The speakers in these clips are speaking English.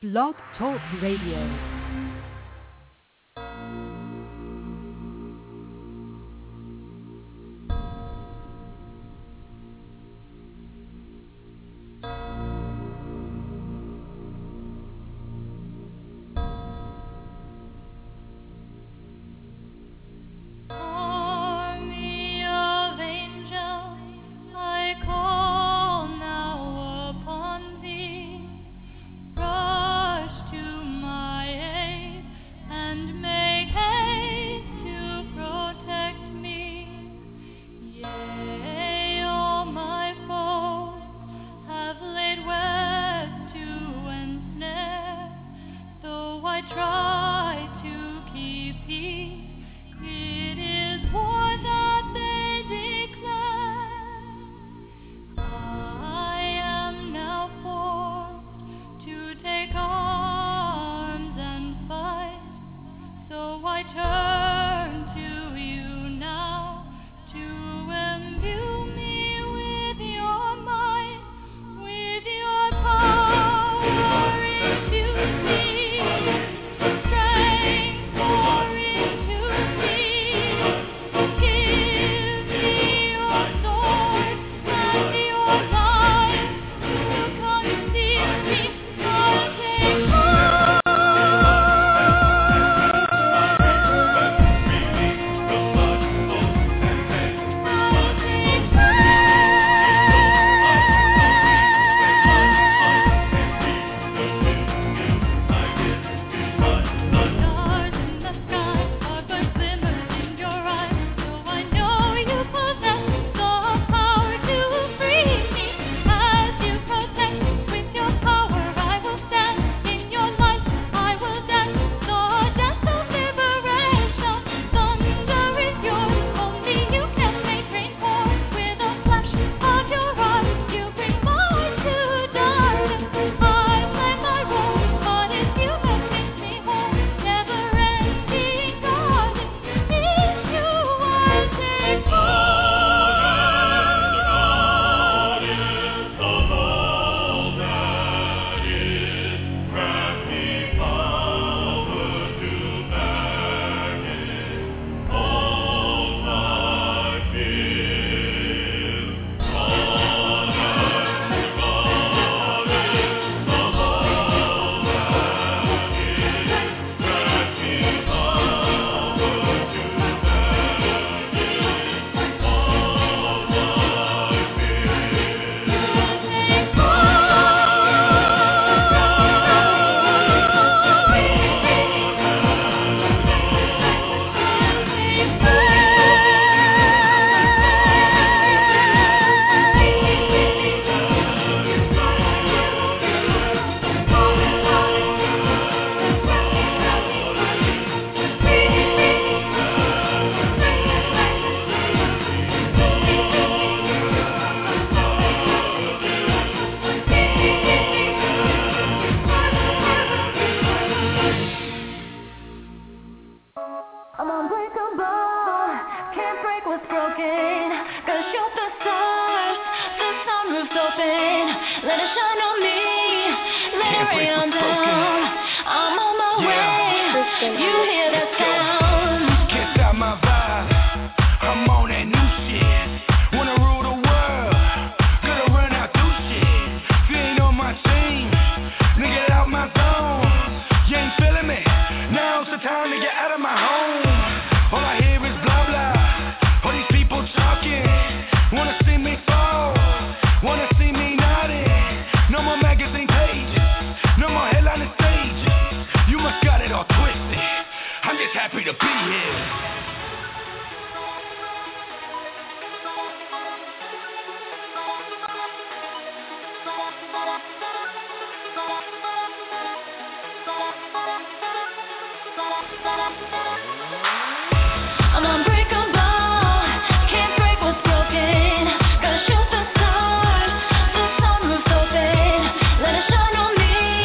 Blog Talk Radio.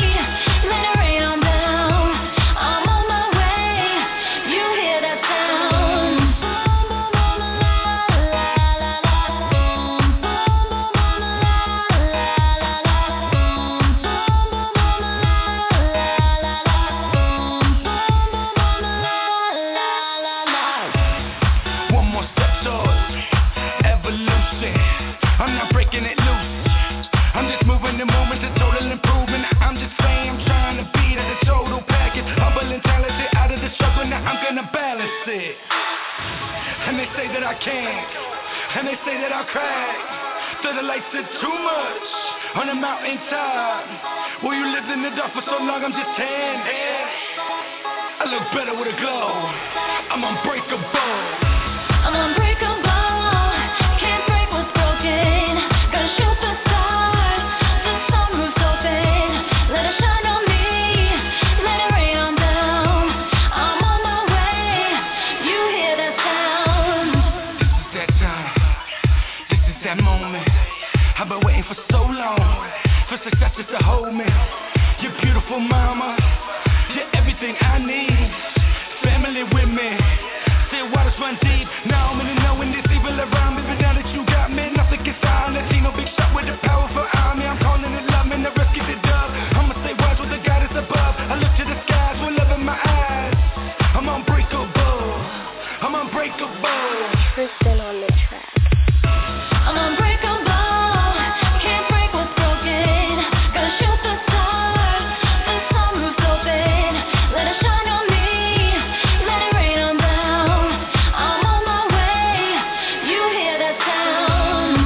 Sound can't. And they say that I crack. So the lights are too much on the mountaintop. Well, you lived in the dark for so long, I'm just tan. I look better with a glow. I'm unbreakable. I'm unbreakable. Can't break what's broken. Gonna shoot the stars. The sunroof's open. Let it shine on me. Let it rain on down. I'm on my way. You hear that sound? This is that time. This is that moment. I've been waiting for so long for success just to hold me. You're beautiful, mama. You're everything I need. Family with me. Say waters run deep. Now I'm in the know when there's evil around me. But now that you got me, nothing can silence. See no big shot with a powerful army. I'm calling it love, and the rest get the dub. I'ma say words with the God is above. I look to the skies with love in my eyes. I'm unbreakable. I'm unbreakable. Kristen on the track. I'm unbreakable. Can't break what's broken. Gonna shoot the stars. The sunroof's open. Let it shine on me. Let it rain on down. I'm on my way. You hear that sound?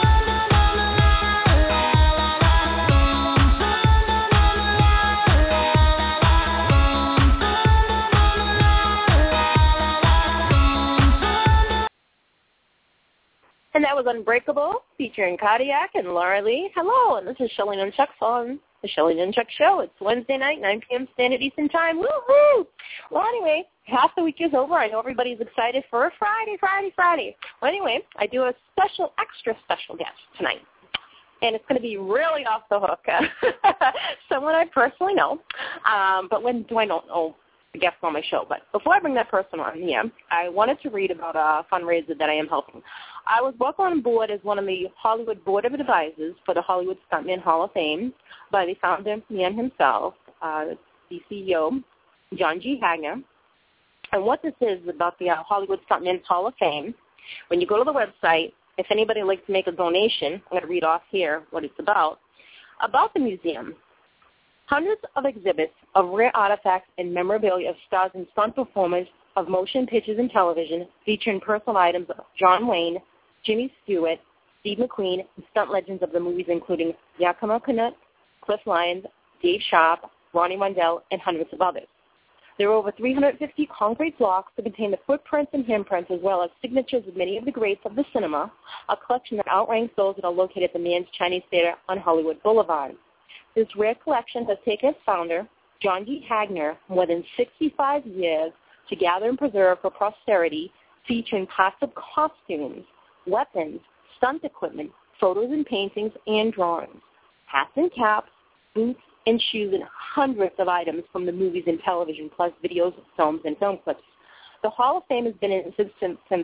And that was Unbreakable, featuring Kodiak and Laura Lee. Hello, and this is Shelly Nunchuck's on the Shelly Nunchuck Show. It's Wednesday night, 9 p.m. Standard Eastern Time. Woo-hoo! Well, anyway, half the week is over. I know everybody's excited for a Friday. Well, anyway, I do a extra special guest tonight. And it's going to be really off the hook. Someone I personally know. But when do I not know the guest on my show? But before I bring that person on, I wanted to read about a fundraiser that I am helping. I was brought on board as one of the Hollywood Board of Advisors for the Hollywood Stuntman Hall of Fame by the founder man himself, the CEO, John G. Hagner. And what this is about the Hollywood Stuntman Hall of Fame, when you go to the website, if anybody would like to make a donation, I'm going to read off here what it's about the museum. Hundreds of exhibits of rare artifacts and memorabilia of stars and stunt performers of motion pictures and television featuring personal items of John Wayne, Jimmy Stewart, Steve McQueen, and stunt legends of the movies including Yakima Canutt, Cliff Lyons, Dave Sharp, Ronnie Rundell, and hundreds of others. There are over 350 concrete blocks to contain the footprints and handprints as well as signatures of many of the greats of the cinema, a collection that outranks those that are located at the Mann's Chinese Theater on Hollywood Boulevard. This rare collection has taken its founder, John D. Hagner, more than 65 years to gather and preserve for posterity, featuring parts of costumes, weapons, stunt equipment, photos and paintings, and drawings, hats and caps, boots and shoes, and hundreds of items from the movies and television, plus videos, films, and film clips. The Hall of Fame has been in existence since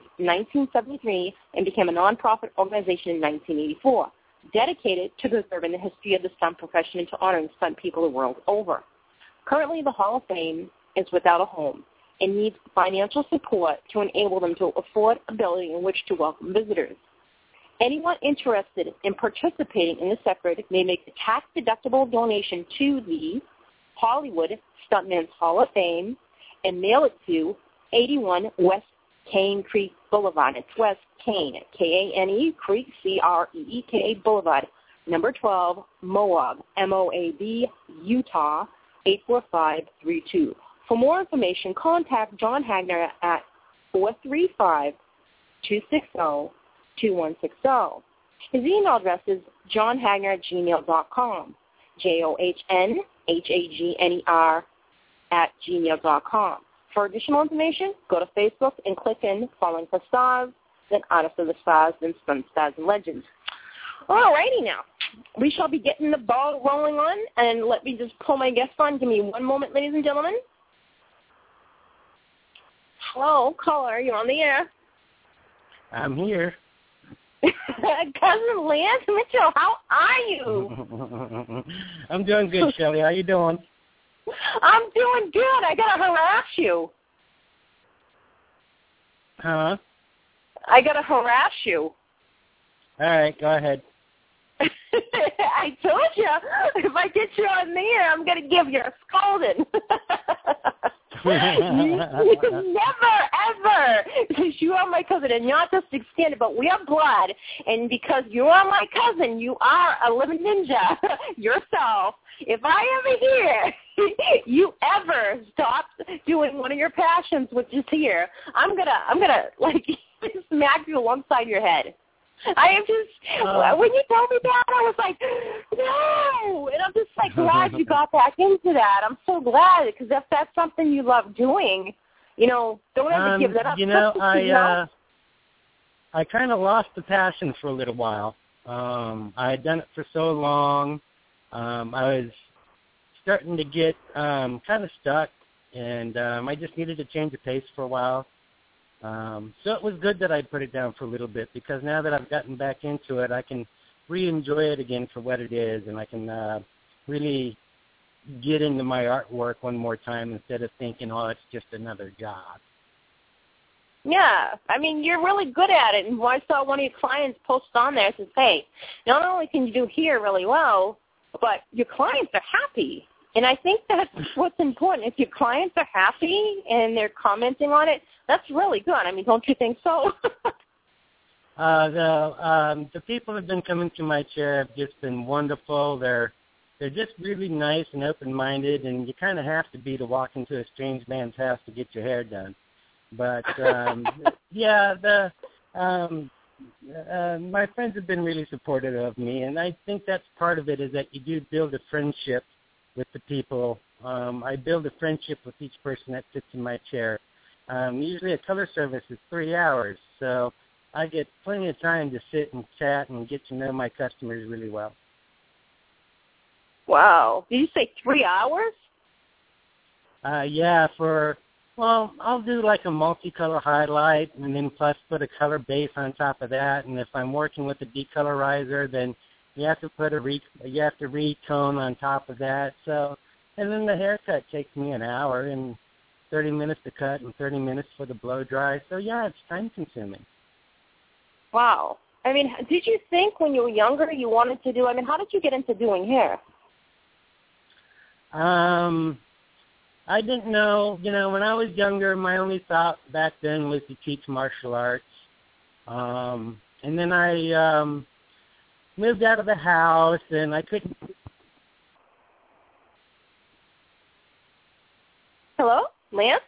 1973 and became a nonprofit organization in 1984, dedicated to preserving the history of the stunt profession and to honoring stunt people the world over. Currently, the Hall of Fame is without a home and needs financial support to enable them to afford a building in which to welcome visitors. Anyone interested in participating in this effort may make a tax-deductible donation to the Hollywood Stuntman's Hall of Fame and mail it to 81 West Cane Creek Boulevard. It's West Cane, K-A-N-E, Creek, C-R-E-E-K, Boulevard, number 12, Moab, M-O-A-B, Utah, 84532. For more information, contact John Hagner at 435-260-2160. His email address is johnhagner@gmail.com, johnhagner@gmail.com. For additional information, go to Facebook and click in Falling for Stars, then Artists of the Stars, then Stunt Stars and Legends. All righty now. We shall be getting the ball rolling on, and let me just pull my guest on. Give me one moment, ladies and gentlemen. Hello, caller, you're on the air. I'm here. Cousin Lance Mitchell, how are you? I'm doing good, Shelly. How you doing? I'm doing good. I got to harass you. Huh? I got to harass you. All right, go ahead. I told you, if I get you on the air, I'm going to give you a scolding. Never, ever. Because you are my cousin, and not just extended, but we are blood. And because you are my cousin, you are a living ninja yourself. If I ever hear you ever stop doing one of your passions, which is here, I'm gonna like smack you alongside your head. I am just, when you told me that, I was like, no. And I'm just like glad you got back into that. I'm so glad, because if that's something you love doing, don't ever give that up. I kind of lost the passion for a little while. I had done it for so long. I was starting to get kind of stuck, and I just needed to change the pace for a while. So it was good that I put it down for a little bit, because now that I've gotten back into it, I can re-enjoy it again for what it is, and I can really get into my artwork one more time instead of thinking, oh, it's just another job. Yeah, I mean, you're really good at it. And I saw one of your clients post on there and says, hey, not only can you do here really well, but your clients are happy. And I think that's what's important. If your clients are happy and they're commenting on it, that's really good. I mean, don't you think so? The people that have been coming to my chair have just been wonderful. They're just really nice and open-minded, and you kind of have to be to walk into a strange man's house to get your hair done. But, yeah, my friends have been really supportive of me, and I think that's part of it, is that you do build a friendship with the people. I build a friendship with each person that sits in my chair. Usually a color service is 3 hours, so I get plenty of time to sit and chat and get to know my customers really well. Wow. Did you say 3 hours? Yeah, I'll do like a multicolor highlight and then plus put a color base on top of that. And if I'm working with a decolorizer, then you have to put you have to retone on top of that. So, and then the haircut takes me an hour and 30 minutes to cut and 30 minutes for the blow dry. So yeah, it's time consuming. Wow. I mean, did you think when you were younger you wanted to do, how did you get into doing hair? I didn't know, when I was younger, my only thought back then was to teach martial arts. And then I moved out of the house, and I couldn't. Hello? Lance?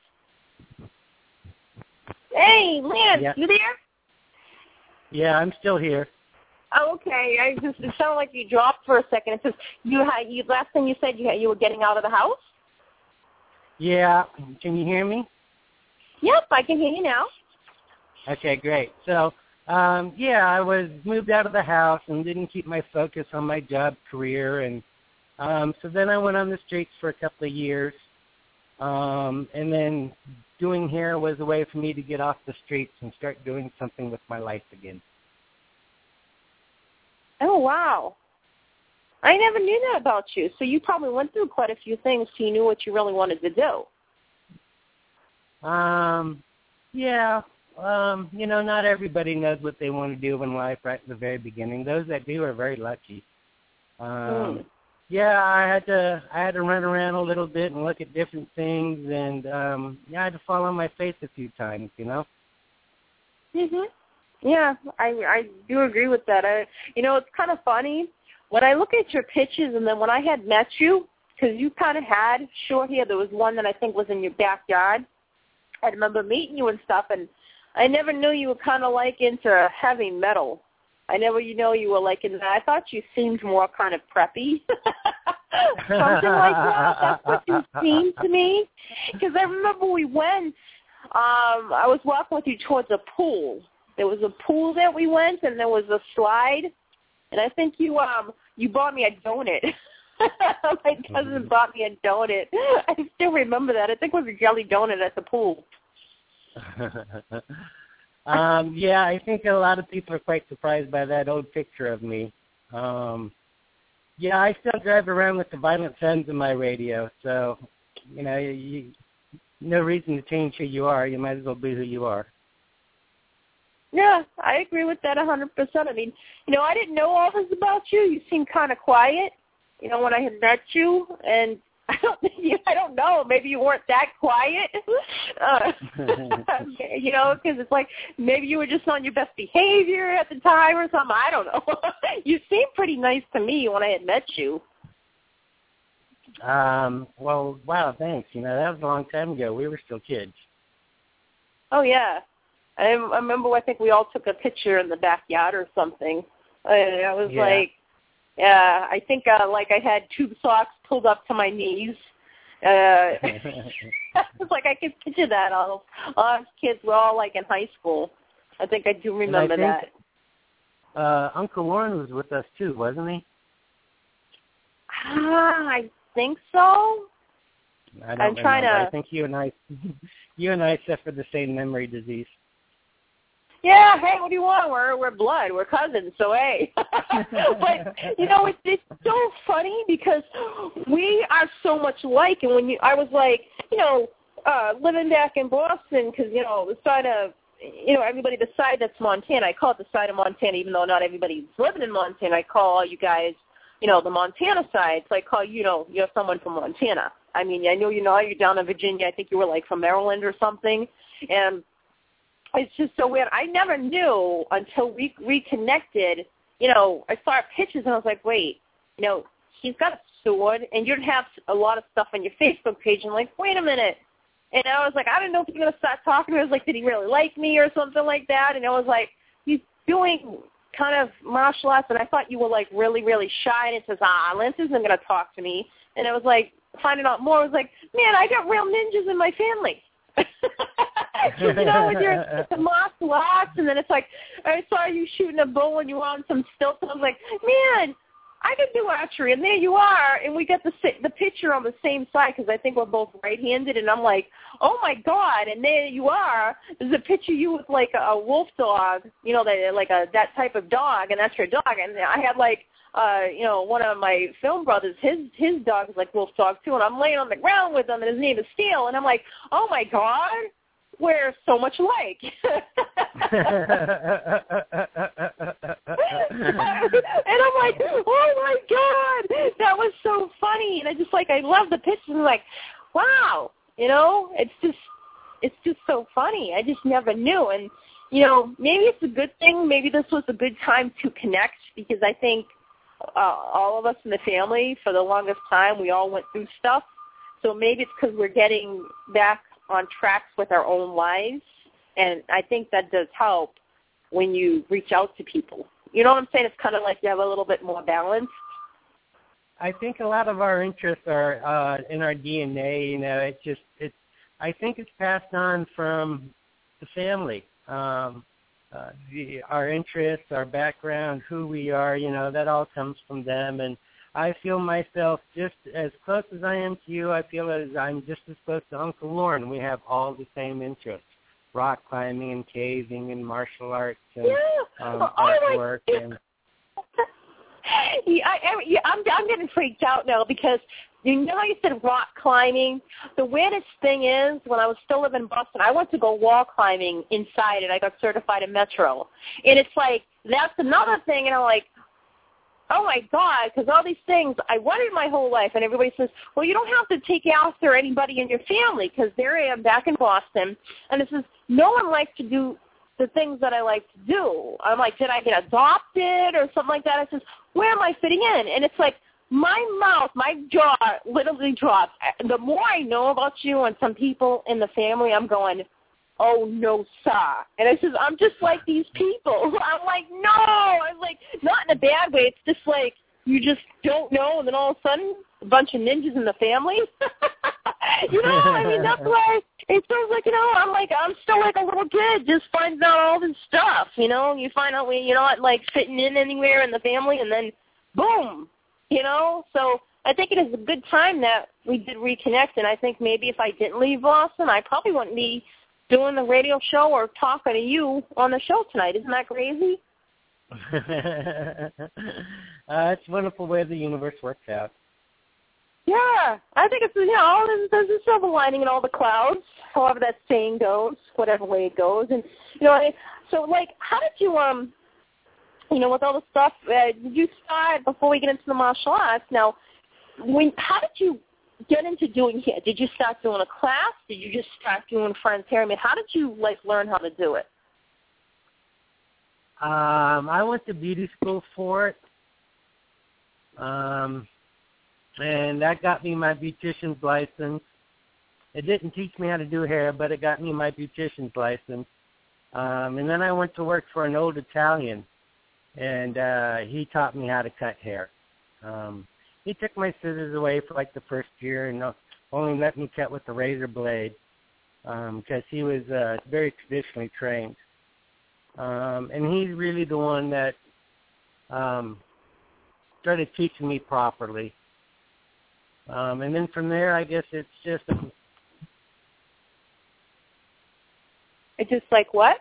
Hey, Lance, Yeah. You there? Yeah, I'm still here. Oh, okay. It sounded like you dropped for a second. It says last thing you said you were getting out of the house? Yeah, can you hear me? Yep, I can hear you now. Okay, great. So, I was moved out of the house and didn't keep my focus on my job career, and so then I went on the streets for a couple of years, and then doing hair was a way for me to get off the streets and start doing something with my life again. Oh, wow. I never knew that about you. So you probably went through quite a few things so you knew what you really wanted to do. Not everybody knows what they want to do in life right at the very beginning. Those that do are very lucky. Yeah, I had to run around a little bit and look at different things, and I had to fall on my face a few times, Mhm. Yeah, I do agree with that. It's kind of funny when I look at your pictures, and then when I had met you, because you kind of had short hair. There was one that I think was in your backyard. I remember meeting you and stuff, and I never knew you were kind of like into heavy metal. I never, you were like in that. I thought you seemed more kind of preppy. Something like that. That's what you seemed to me. Because I remember we went, I was walking with you towards a pool. There was a pool that we went, and there was a slide. And I think you bought me a donut. My cousin bought me a donut. I still remember that. I think it was a jelly donut at the pool. I think a lot of people are quite surprised by that old picture of me. I still drive around with the Violent Femmes in my radio, so, no reason to change who you are. You might as well be who you are. Yeah, I agree with that 100%. I mean, I didn't know all this about you. You seemed kind of quiet, when I had met you. And I don't know. Maybe you weren't that quiet, you know, because it's like maybe you were just on your best behavior at the time or something. I don't know. You seemed pretty nice to me when I had met you. Well, wow, thanks. You know, that was a long time ago. We were still kids. Oh, yeah. I remember, I think we all took a picture in the backyard or something. I was like, yeah, I think like I had tube socks pulled up to my knees. It's like I could picture that. All us kids were all like in high school. I think I do remember that. Uncle Lauren was with us too, wasn't he? I think so. I don't remember. I think you and I suffered the same memory disease. Yeah, hey, what do you want? We're blood. We're cousins, so hey. But, you know, it's so funny because we are so much alike. And when I was like, you know, living back in Boston because, you know, the side of, you know, everybody, the side that's Montana. I call it the side of Montana, even though not everybody's living in Montana. I call all you guys, you know, the Montana side. So I call you know, you're someone from Montana. I mean, I know you know you're down in Virginia. I think you were like from Maryland or something. And it's just so weird. I never knew until we reconnected. You know, I saw pictures and I was like, wait, you know, he's got a sword, and you'd have a lot of stuff on your Facebook page. And I'm like, wait a minute. And I was like, I don't know if you're going to start talking. I was like, did he really like me or something like that? And I was like, he's doing kind of martial arts, and I thought you were like really, really shy. And it says, Lance isn't going to talk to me. And I was like, finding out more, I was like, man, I got real ninjas in my family. You know, when you're the martial arts, and then it's like, I saw you shooting a bow and you were on some stilts, and I was like, man, I can do archery, and there you are, and we got the picture on the same side because I think we're both right-handed, and I'm like, oh my God, and there you are. There's a picture of you with like a wolf dog, you know, that type of dog, and that's your dog, and I had like, you know, one of my film brothers, his dog is like wolf dog too, and I'm laying on the ground with him, and his name is Steel, and I'm like, oh my God, we're so much alike. And I'm like, oh my God, that was so funny, and I love the pictures, and I'm like, wow, you know, it's just so funny. I just never knew, and you know, maybe it's a good thing. Maybe this was a good time to connect because I think all of us in the family, for the longest time, we all went through stuff. So maybe it's because we're getting back on tracks with our own lives, and I think that does help when you reach out to people. You know what I'm saying? It's kind of like you have a little bit more balance. I think a lot of our interests are in our DNA. You know, I think it's passed on from the family. Our interests, our background, who we are, you know, that all comes from them. And I feel myself just as close as I am to you. I feel as I'm just as close to Uncle Lauren. We have all the same interests: rock climbing and caving and martial arts and artwork. And I'm getting freaked out now because you know you said rock climbing. The weirdest thing is when I was still living in Boston, I went to go wall climbing inside, and I got certified in Metro. And it's like that's another thing, and I'm like, oh, my God, because all these things, I wanted my whole life, and everybody says, well, you don't have to take after anybody in your family, because there I am back in Boston, and it says, no one likes to do the things that I like to do. I'm like, did I get adopted or something like that? I says, where am I fitting in? And it's like, my jaw literally drops. The more I know about you and some people in the family, I'm going, oh, no, sir. And I says, I'm just like these people. I'm like, no. I'm like, not in a bad way. It's just like you just don't know, and then all of a sudden, a bunch of ninjas in the family. You know, I mean, that's why it feels like, you know, I'm still like a little kid just finding out all this stuff, you know. You find out when you're not, like, fitting in anywhere in the family, and then, boom, you know. So I think it is a good time that we did reconnect, and I think maybe if I didn't leave Boston, I probably wouldn't be doing the radio show or talking to you on the show tonight. Isn't that crazy? It's a wonderful way the universe works out. Yeah, I think it's, you know, there's a silver lining in all the clouds, however that saying goes, whatever way it goes. And, you know, so, like, how did you, you know, with all the stuff, did you start, before we get into the martial arts, now, how did you get into doing hair? Did you start doing a class? Did you just start doing friends hair? I mean, how did you learn how to do it? I went to beauty school for it, and that got me my beautician's license. It didn't teach me how to do hair, but it got me my beautician's license. And then I went to work for an old Italian, and he taught me how to cut hair. He took my scissors away for like the first year and only let me cut with the razor blade because he was very traditionally trained. And he's really the one that started teaching me properly. And then from there, I guess it's just... It's just like what?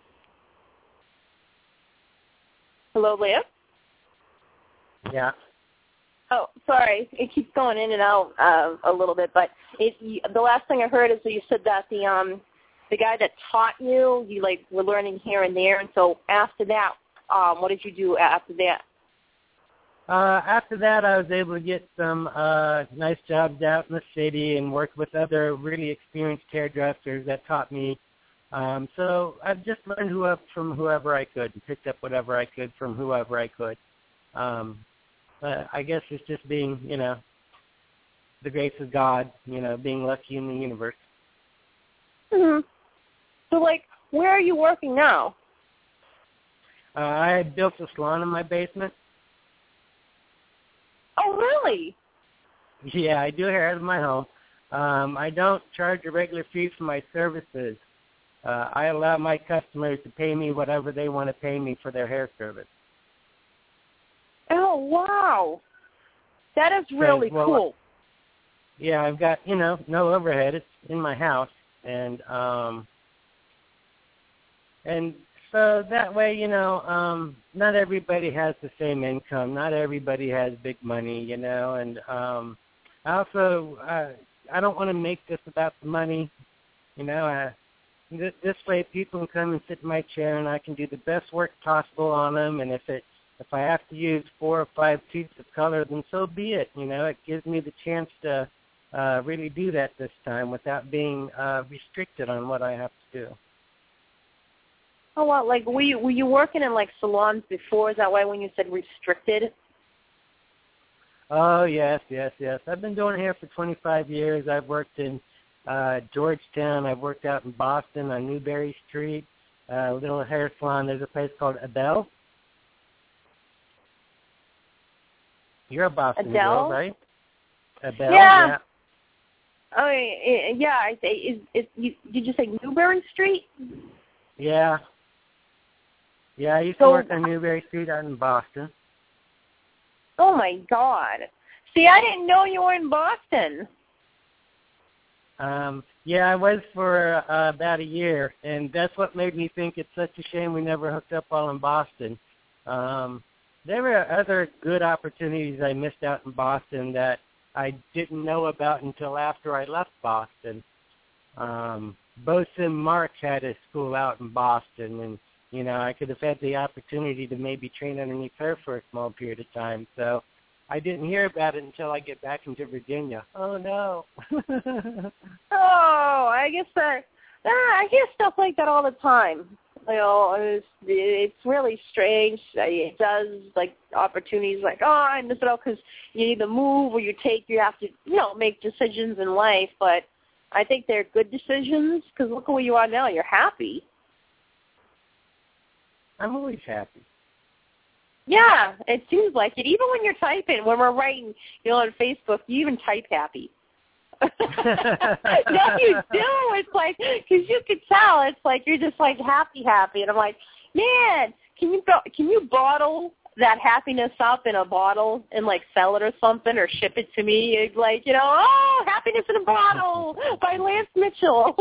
Hello, Leah? Yeah. Oh, sorry. It keeps going in and out a little bit, but the last thing I heard is that you said that the guy that taught you, were learning here and there, and so after that, what did you do after that? After that, I was able to get some nice jobs out in the city and work with other really experienced hairdressers that taught me. So I've just learned from whoever I could and picked up whatever I could from whoever I could. I guess it's just being, the grace of God, being lucky in the universe. Mm-hmm. So, where are you working now? I built a salon in my basement. Oh, really? Yeah, I do hair out of my home. I don't charge a regular fee for my services. I allow my customers to pay me whatever they want to pay me for their hair service. Oh, wow. That is really cool. Yeah, I've got, no overhead. It's in my house. And so that way, not everybody has the same income. Not everybody has big money, and I also, I don't want to make this about the money, This way people can come and sit in my chair and I can do the best work possible on them. And if I have to use 4 or 5 tubes of color, then so be it. It gives me the chance to really do that this time without being restricted on what I have to do. Oh, well, were you working in salons before? Is that why when you said restricted? Oh, yes. I've been doing hair for 25 years. I've worked in Georgetown. I've worked out in Boston on Newberry Street, a little hair salon. There's a place called Abel. You're a Boston girl, right? Abel, yeah. Oh, yeah. Did you say Newberry Street? Yeah. Yeah, I used to work on Newberry Street out in Boston. Oh, my God. See, I didn't know you were in Boston. Yeah, I was for about a year, and that's what made me think it's such a shame we never hooked up while in Boston. There were other good opportunities I missed out in Boston that I didn't know about until after I left Boston. Both and Mark had a school out in Boston, and, I could have had the opportunity to maybe train underneath her for a small period of time. So I didn't hear about it until I get back into Virginia. Oh, no. I hear stuff like that all the time. It's really strange. It does, opportunities I miss it out because you either move or you have to, make decisions in life. But I think they're good decisions because look at where you are now. You're happy. I'm always happy. Yeah, it seems like it. Even when you're typing, when we're writing, on Facebook, you even type happy. No, you do. It's because you could tell. It's you're just happy, and I'm like, man, can you bottle that happiness up in a bottle and sell it or something or ship it to me? It's Happiness in a Bottle by Lance Mitchell.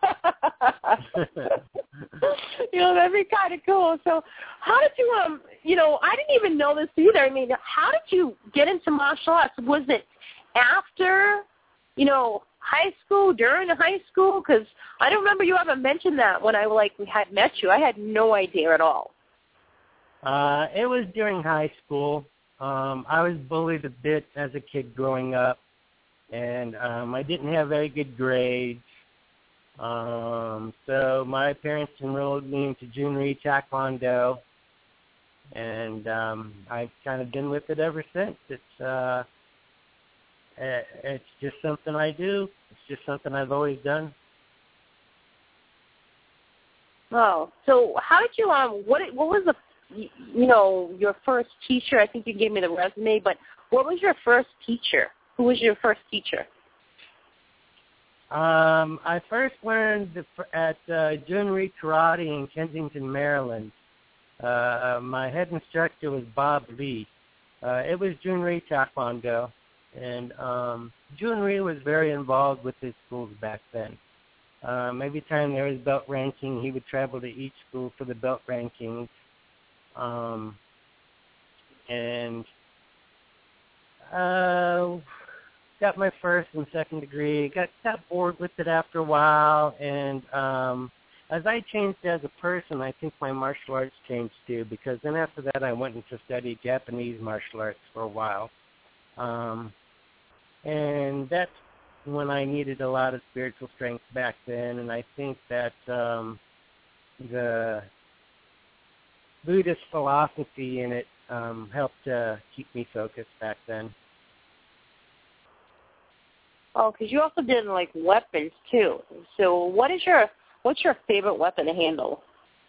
That'd be kind of cool. So how did you, I didn't even know this either. I mean, how did you get into martial arts? Was it after, high school, during high school? Because I don't remember you ever mentioned that when we had met you. I had no idea at all. It was during high school. I was bullied a bit as a kid growing up. and I didn't have very good grades. So my parents enrolled me into Junri Taekwondo, and I've kind of been with it ever since. It's just something I do. It's just something I've always done. Oh, so how did you what was the your first teacher? I think you gave me the resume, but what was your first teacher? Who was your first teacher? I first learned at Junri Karate in Kensington, Maryland. My head instructor was Bob Lee. It was Junri Taekwondo, and Junri was very involved with his schools back then. Every time there was belt ranking, he would travel to each school for the belt rankings. And got my first and second degree. Got bored with it after a while, and as I changed as a person, I think my martial arts changed too, because then after that I went into study Japanese martial arts for a while. And that's when I needed a lot of spiritual strength back then, and I think that the Buddhist philosophy in it helped keep me focused back then. Oh, because you also did like weapons too. So what's your favorite weapon to handle?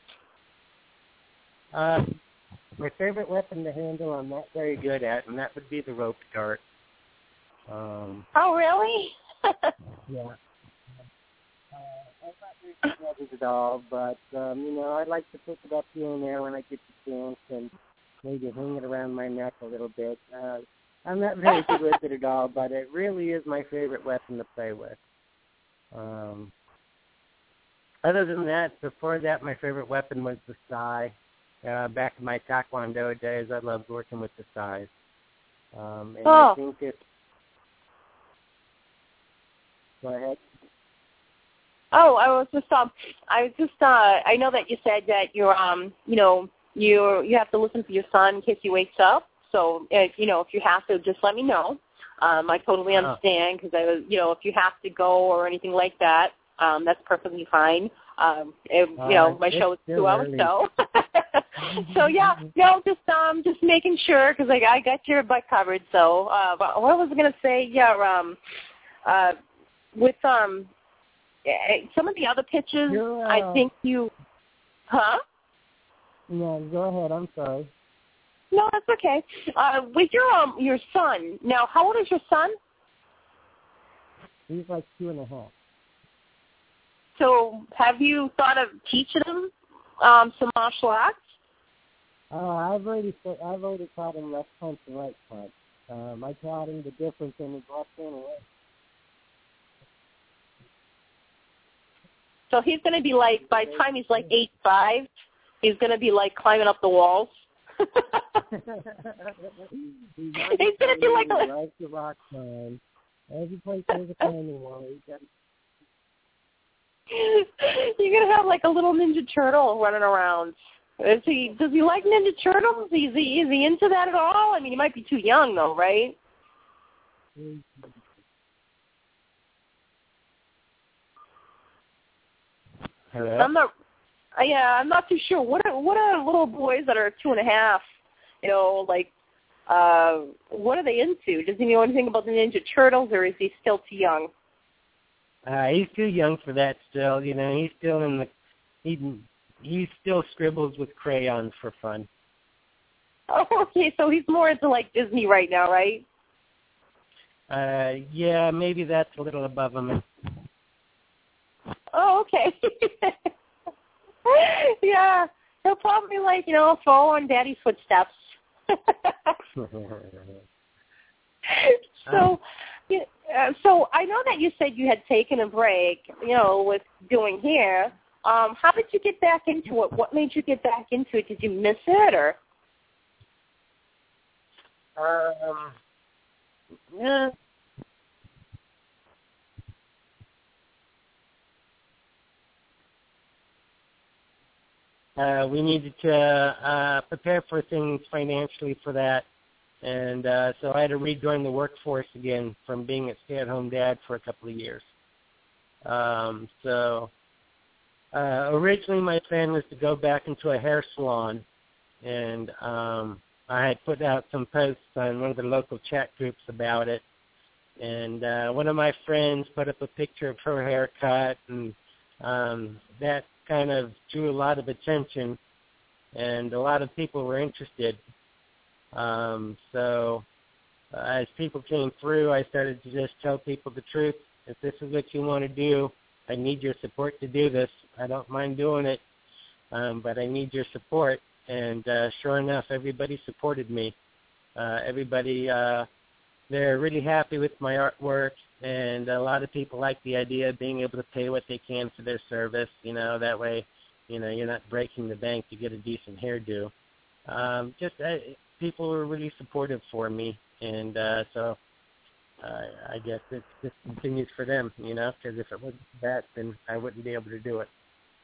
My favorite weapon to handle I'm not very good at, and that would be the rope dart. Oh, really? Yeah. I'm not very good at it at all, but, I'd like to pick it up here and there when I get the chance and maybe hang it around my neck a little bit. I'm not very good with it at all, but it really is my favorite weapon to play with. Other than that, before that, my favorite weapon was the sai. Back in my Taekwondo days, I loved working with the sais. I think it's... Go ahead. Oh, I know that you said that you're, you have to listen for your son in case he wakes up. So, if you have to, just let me know. I totally understand because if you have to go or anything like that, that's perfectly fine. My show is 2 hours, so. So yeah, just making sure because I got your butt covered. So, but what was I gonna say? Yeah, with some of the other pitches, I think you, huh? Yeah, go ahead. I'm sorry. No, that's okay. With your son, now, how old is your son? He's like 2.5. So have you thought of teaching him some martial arts? I've already taught him left punch and right punch. I taught him the difference in his left and right. So he's going to be like, by the time he's like 8'5", he's going to be like climbing up the walls. He's going to be like a rock climb. Every place there's a climbing wall. You're going to have like a little Ninja Turtle running around. Does he like Ninja Turtles? Is he into that at all? I mean, he might be too young though, right? Hello? I'm not too sure. What are little boys that are 2.5? What are they into? Does he know anything about the Ninja Turtles, or is he still too young? He's too young for that still. He's still he still scribbles with crayons for fun. Oh, okay. So he's more into like Disney right now, right? Yeah, maybe that's a little above him. Oh, okay. Yeah, he'll probably follow on Daddy's footsteps. So I know that you said you had taken a break, with doing hair. How did you get back into it? What made you get back into it? Did you miss it, or? Yeah. We needed to prepare for things financially for that, And so I had to rejoin the workforce again from being a stay-at-home dad for a couple of years. Originally my plan was to go back into a hair salon, and I had put out some posts on one of the local chat groups about it. And one of my friends put up a picture of her haircut, and that kind of drew a lot of attention, and a lot of people were interested. So as people came through, I started to just tell people the truth. If this is what you want to do, I need your support to do this. I don't mind doing it, but I need your support. And sure enough, everybody supported me. Everybody, they're really happy with my artwork, and a lot of people like the idea of being able to pay what they can for their service. That way, you're not breaking the bank to get a decent hairdo. People were really supportive for me, and so I guess it just continues for them, because if it wasn't for that, then I wouldn't be able to do it.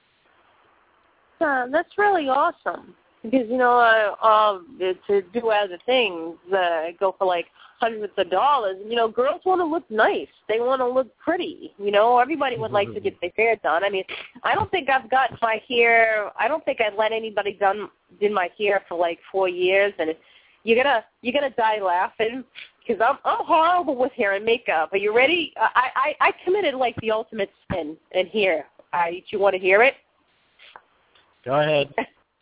That's really awesome. Because, to do other things, go for like hundreds of dollars. Girls want to look nice. They want to look pretty. Everybody would like to get their hair done. I mean, I don't think I've got my hair. I don't think I'd let anybody did my hair for like 4 years. And you're gonna die laughing because I'm horrible with hair and makeup. Are you ready? I committed like the ultimate sin in hair. Do you want to hear it? Go ahead.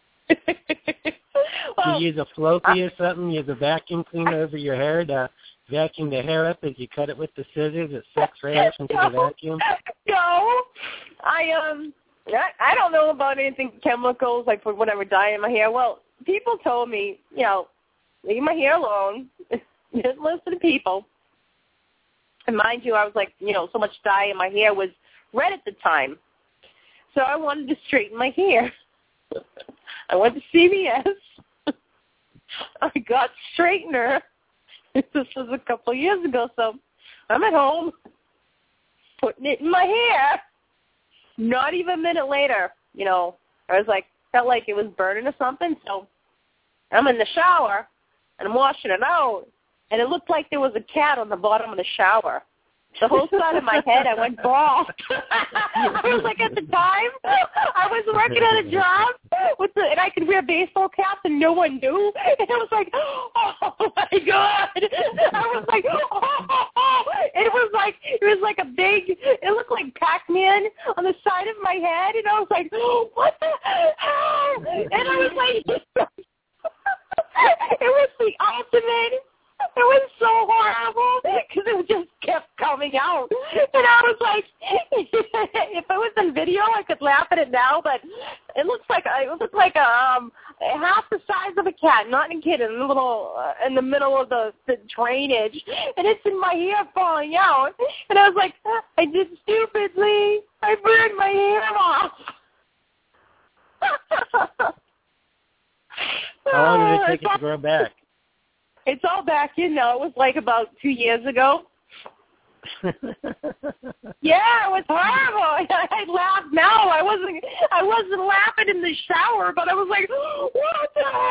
Well, you use a Floppy or something? Use a vacuum cleaner over your hair to vacuum the hair up as you cut it with the scissors? It sucks right off into the vacuum? No. I don't know about anything chemicals, like for whatever dye in my hair. Well, people told me, leave my hair alone. Just listen to people. And mind you, I was like, so much dye in my hair was red at the time. So I wanted to straighten my hair. I went to CVS. I got straightener. This was a couple of years ago, so I'm at home putting it in my hair. Not even a minute later, I was like, felt like it was burning or something, so I'm in the shower, and I'm washing it out, and it looked like there was a cat on the bottom of the shower. The whole side of my head, I went bald. I was like, at the time, I was working at a job, and I could wear baseball caps, and no one knew. And I was like, oh my God! I was like, oh. It was like a big. It looked like Pac-Man on the side of my head, and I was like, what the hell? And I was like, it was the ultimate. It was so horrible because it just kept coming out. And I was like, if it was in video, I could laugh at it now, but it looks like half the size of a cat, not a kid, in the little in the middle of the drainage, and it's in my hair falling out. And I was like, I did stupidly. I burned my hair off. How long did it take it to grow back? It's all back in now. It was like about 2 years ago. Yeah, it was horrible. I laugh now. I wasn't laughing in the shower, but I was like, what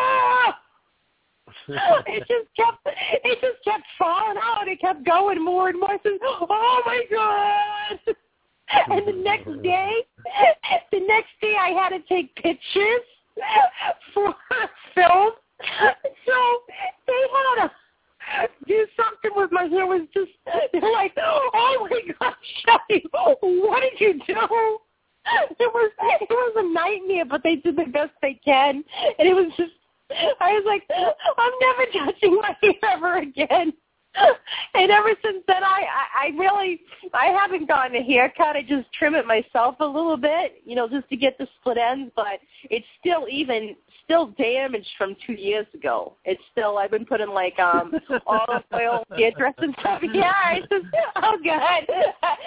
the hell? It just kept falling out. It kept going more and more. I said, oh my God. And the next day I had to take pictures for film. So they had to do something with my hair. Was just, they're like, oh my gosh, Shelly, what did you do? It was a nightmare, but they did the best they can. And it was just, I was like, I'm never touching my hair ever again. And ever since then, I haven't gotten a haircut. I just trim it myself a little bit, just to get the split ends. But it's still damaged from 2 years ago. It's still, I've been putting like olive oil hair dress and stuff. Yeah, it's just, oh God.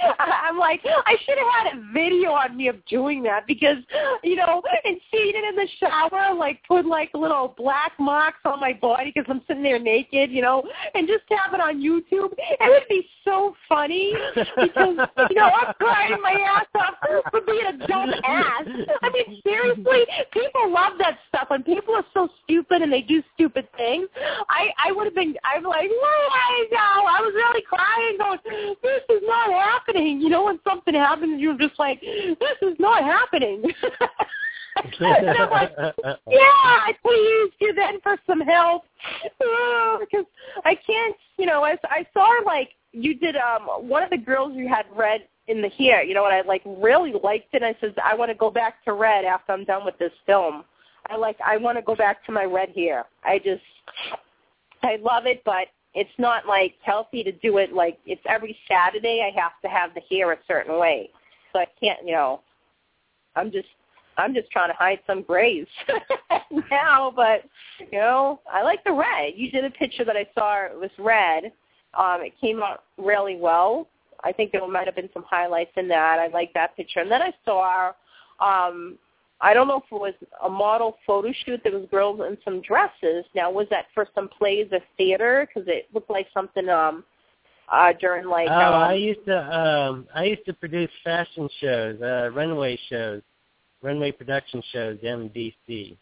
I'm like, I should have had a video on me of doing that because, you know, and seeing it in the shower, like put like little black marks on my body because I'm sitting there naked, you know, and just have it on YouTube. It would be so funny because, you know, I'm crying my ass off for being a dumb ass. I mean, seriously, people love that stuff. When people are so stupid and they do stupid things, I'm like, why now? I was really crying going, this is not happening. You know, when something happens, you're just like, this is not happening. And I'm like, yeah, I please you then for some help. Because I can't, you know, I saw like you did one of the girls you had red in the hair, you know, and I like really liked it. I said, I want to go back to red after I'm done with this film. I want to go back to my red hair. I love it, but it's not like healthy to do it like it's every Saturday I have to have the hair a certain way. So I can't, you know, I'm just trying to hide some grays now, but, you know, I like the red. You did a picture that I saw, it was red. It came out really well. I think there might have been some highlights in that. I like that picture. And then I saw, I don't know if it was a model photo shoot. There was girls in some dresses. Now, was that for some plays or theater? Because it looked like something during like. I used to produce fashion shows, runway production shows down in D.C.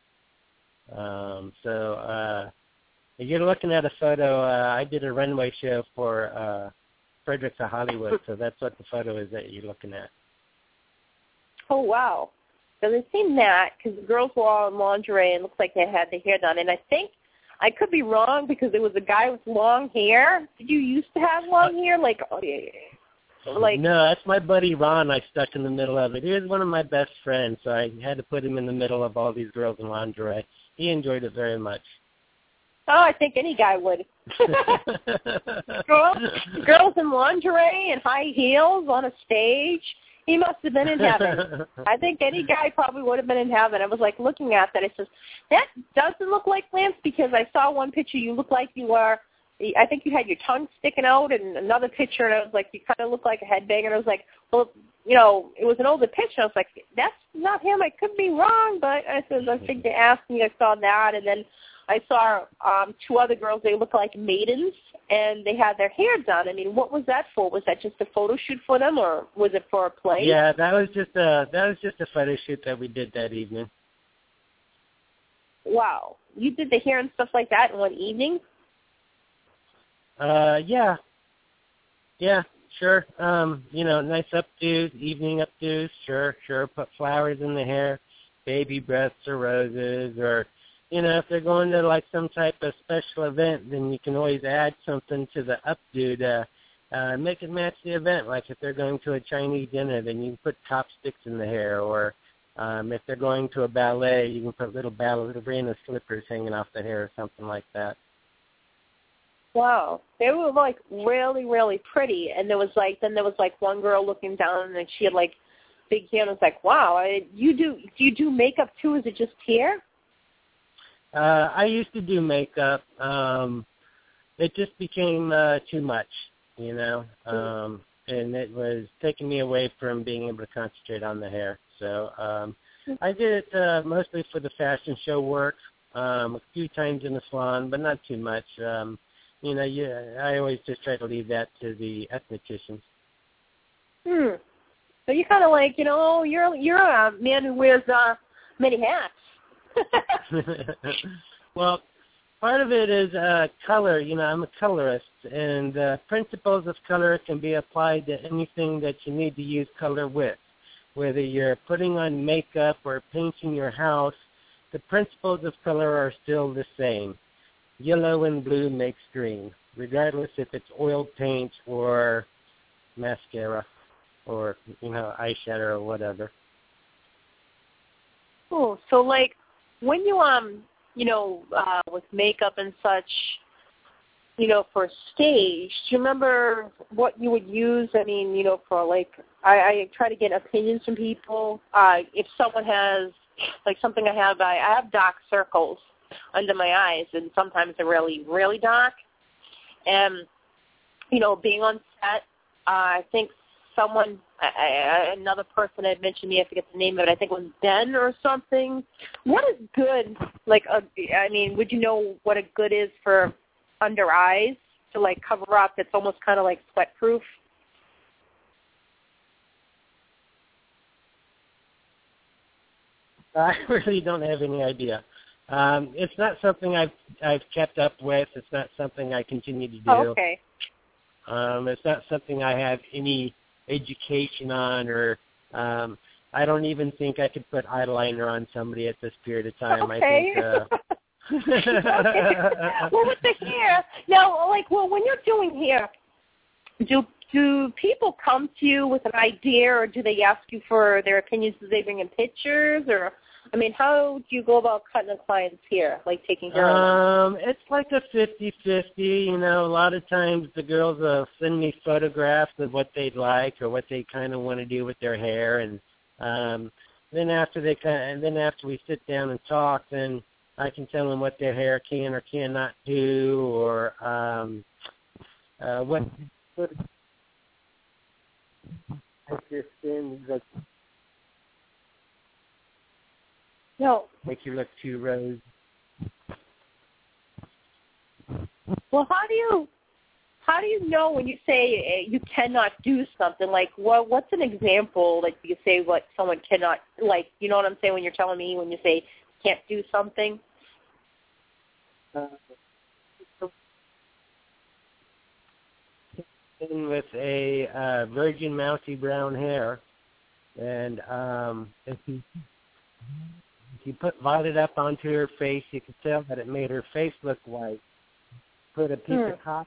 If you're looking at a photo, I did a runway show for Fredericks of Hollywood, so that's what the photo is that you're looking at. Oh, wow. So they've seen that because the girls were all in lingerie and looked like they had their hair done. And I think I could be wrong because there was a guy with long hair. Did you used to have long hair? No, that's my buddy Ron I stuck in the middle of it. He was one of my best friends, so I had to put him in the middle of all these girls in lingerie. He enjoyed it very much. Oh, I think any guy would. Girls in lingerie and high heels on a stage. He must have been in heaven. I think any guy probably would have been in heaven. I was like looking at that. I says, that doesn't look like Lance because I saw one picture you looked like you were, I think you had your tongue sticking out, and another picture, and I was like, you kind of look like a headbanger. And I was like, well, you know, it was an older picture. I was like, that's not him. I could be wrong, but I said, I think they asked me. I saw that, and then I saw two other girls. They looked like maidens, and they had their hair done. I mean, what was that for? Was that just a photo shoot for them, or was it for a play? Yeah, that was just a photo shoot that we did that evening. Wow, you did the hair and stuff like that in one evening? Yeah, sure. You know, nice updos, evening updos. Sure. Put flowers in the hair, baby breaths or roses, or you know, if they're going to like some type of special event, then you can always add something to the updo to make it match the event. Like if they're going to a Chinese dinner, then you can put chopsticks in the hair, or if they're going to a ballet, you can put little ballerina slippers hanging off the hair or something like that. Wow, they were like really, really pretty. And there was like one girl looking down, and she had like big hair. And I was like, wow, do you do makeup too? Is it just hair? I used to do makeup. It just became too much, you know, and it was taking me away from being able to concentrate on the hair. So I did it mostly for the fashion show work, a few times in the salon, but not too much. You know, I always just try to leave that to the estheticians. So you kind of like, you know, you're a man who wears many hats. Well, part of it is color. You know, I'm a colorist, and principles of color can be applied to anything that you need to use color with. Whether you're putting on makeup or painting your house, the principles of color are still the same. Yellow and blue makes green, regardless if it's oil paint or mascara or, you know, eyeshadow or whatever. Cool. So, like, when you, you know, with makeup and such, you know, for stage, do you remember what you would use? I mean, you know, for, like, I try to get opinions from people. If someone has, like, something I have dark circles under my eyes, and sometimes they're really, really dark. And, you know, being on set, I think someone, another person had mentioned me, I forget the name of it, I think it was Ben or something. What is good, like, I mean, would you know what a good is for under eyes to, like, cover up that's almost kind of like sweat-proof? I really don't have any idea. It's not something I've kept up with. It's not something I continue to do. Oh, okay. It's not something I have any education on, or I don't even think I could put eyeliner on somebody at this period of time. Okay. I think. Okay. Well, with the hair, now, like, well, when you're doing hair, do people come to you with an idea, or do they ask you for their opinions? Do they bring in pictures, or, I mean, how do you go about cutting a client's hair, like taking care of them? It's like a 50-50. You know, a lot of times the girls send me photographs of what they'd like or what they kind of want to do with their hair, and then after we sit down and talk, then I can tell them what their hair can or cannot do, or what No. make you look too rose. Well, how do you know when you say you cannot do something? Like, what's an example? Like, you say what someone cannot, like, you know what I'm saying when you're telling me when you say can't do something? With a virgin mousy brown hair, and if you violet up onto her face, you could tell that it made her face look white. Put a piece of cotton.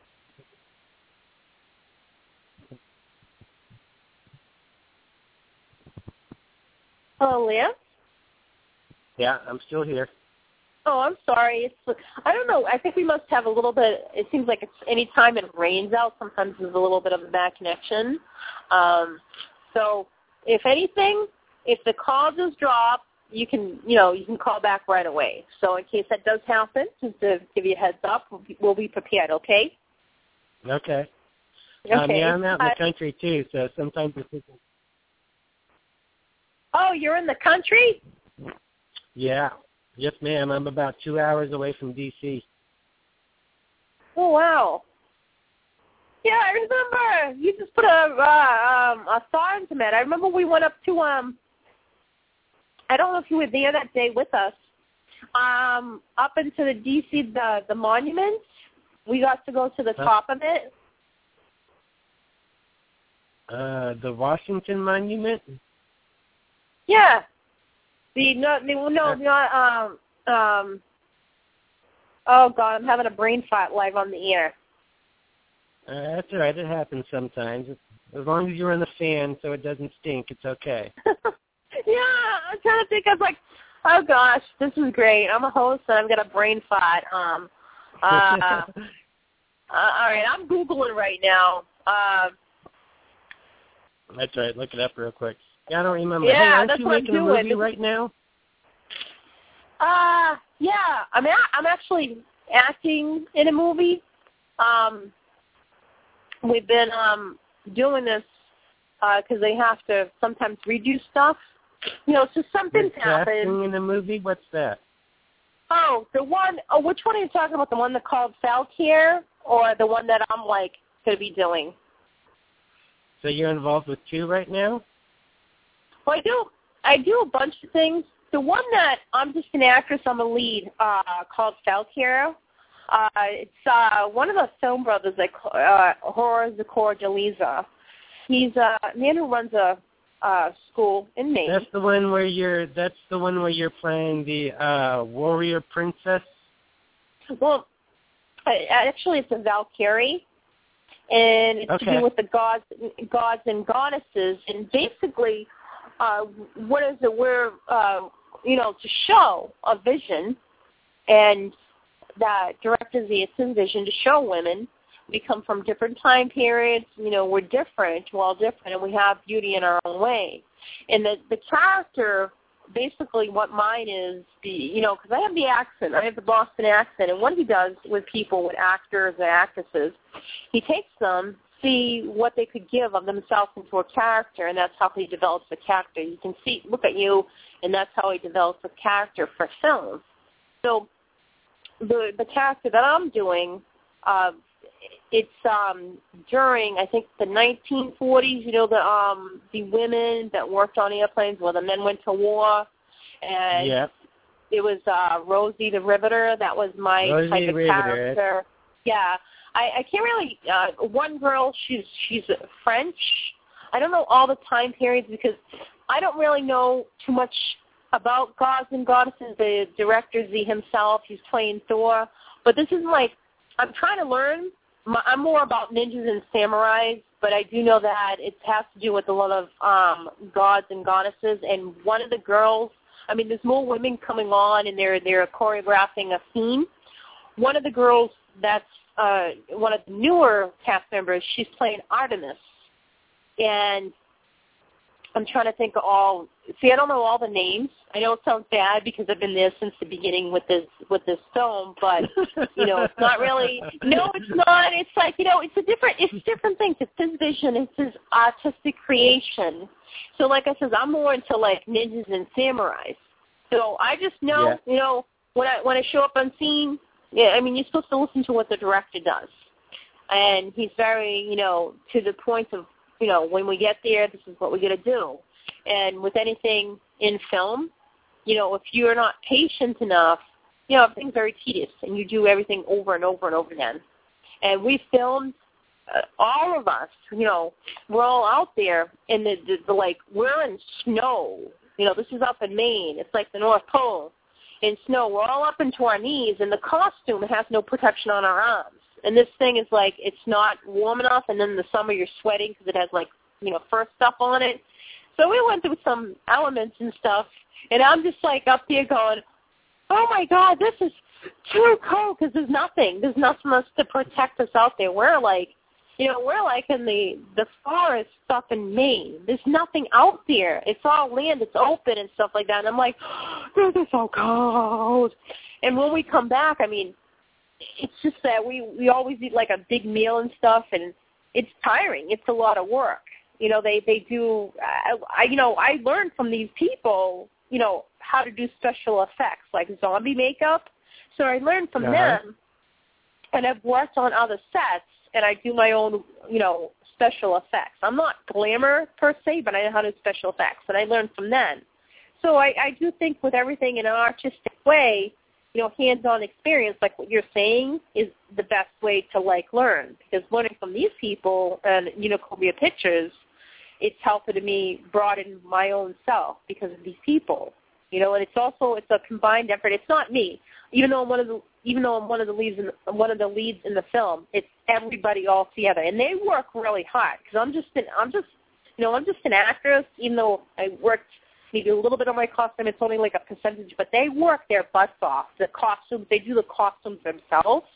Hello, Lance? Yeah, I'm still here. Oh, I'm sorry. I don't know. I think we must have a little bit. It seems like it's any time it rains out, sometimes there's a little bit of a bad connection. So, if anything, if the call does drop, you can call back right away. So, in case that does happen, just to give you a heads up, we'll be prepared. Okay? Okay. Okay. Yeah, I'm out in the country too, so sometimes it's. Oh, you're in the country? Yeah. Yes, ma'am. I'm about 2 hours away from D.C. Oh, wow. Yeah, I remember. You just put a thought into that. I remember we went up to, I don't know if you were there that day with us, up into the D.C., the monument. We got to go to the top of it. The Washington Monument? Yeah. Oh, God, I'm having a brain fart live on the air. That's all right. It happens sometimes. As long as you're in the fan so it doesn't stink, it's okay. Yeah, I'm trying to think. I was like, oh, gosh, this is great. I'm a host, and I've got a brain fart. All right, I'm Googling right now. That's right. Look it up real quick. Yeah, I don't remember. Yeah, hey, aren't that's you what making I'm a doing. movie right now? Yeah. I'm actually acting in a movie. We've been doing this because they have to sometimes redo stuff. You know, so something's happened. Acting in a movie? What's that? Oh, which one are you talking about? The one that called Falcare, or the one that I'm like going to be doing? So you're involved with two right now? Well, I do a bunch of things. The one that I'm just an actress, I'm a lead, called Falcare. It's one of the film brothers, Horace Zakor-Jaliza. He's a man who runs a school in Maine. That's the one where you're playing the warrior princess? Well, actually, it's a Valkyrie, and it's to do with the gods and goddesses. And basically, what is it? We're to show a vision, and that directors it's a vision to show women. We come from different time periods. We're different. We're all different, and we have beauty in our own way. And the character, basically what mine is, because I have the accent. I have the Boston accent. And what he does with people, with actors and actresses, he takes them, see what they could give of themselves into a character, and that's how he develops the character. You can see, look at you, and that's how he develops a character for film. So the character that I'm doing, it's during, I think, the 1940s. You know, the women that worked on airplanes while the men went to war, and it was Rosie the Riveter. That was my type of character. Yeah, I can't really. One girl, she's French. I don't know all the time periods because I don't really know too much about gods and goddesses. The director Z himself, he's playing Thor, but this is like I'm trying to learn. I'm more about ninjas and samurais, but I do know that it has to do with a lot of gods and goddesses. And one of the girls, I mean, there's more women coming on, and they're choreographing a scene. One of the girls that's one of the newer cast members, she's playing Artemis. And I'm trying to think of all. See, I don't know all the names. I know it sounds bad because I've been there since the beginning with this film, but you know, it's not really. No, it's not. It's like, you know, it's different things. It's his vision. It's his artistic creation. So, like I said, I'm more into like ninjas and samurais. So I just know, you know, when I show up on scene, I mean, you're supposed to listen to what the director does, and he's very, you know, to the point of, you know, when we get there, this is what we're going to do. And with anything in film, you know, if you're not patient enough, you know, everything's very tedious, and you do everything over and over and over again. And we filmed, all of us, you know, we're all out there, and the like, we're in snow. You know, this is up in Maine. It's like the North Pole. In snow, we're all up into our knees, and the costume has no protection on our arms. And this thing is like, it's not warm enough, and then in the summer you're sweating because it has like, you know, fur stuff on it. So we went through some elements and stuff, and I'm just like up there going, oh my God, this is too cold because there's nothing else to protect us out there. We're like, you know, we're like in the forest stuff in Maine. There's nothing out there. It's all land. It's open and stuff like that. And I'm like, oh, this is so cold. And when we come back, I mean, it's just that we always eat like a big meal and stuff, and it's tiring. It's a lot of work. You know, they do. I learned from these people, you know, how to do special effects like zombie makeup. So I learned from them, and I've worked on other sets, and I do my own, you know, special effects. I'm not glamour per se, but I know how to do special effects, and I learned from them. So I do think with everything in an artistic way, you know, hands-on experience, like what you're saying, is the best way to, like, learn. Because learning from these people and Unicorvia Pictures, it's helping me broaden my own self because of these people. You know, and it's a combined effort. It's not me. Even though I'm one of the leads in the film, it's everybody all together, and they work really hard. Because I'm just an actress. Even though I worked maybe a little bit on my costume, it's only like a percentage, but they work their butts off. The costumes, they do the costumes themselves.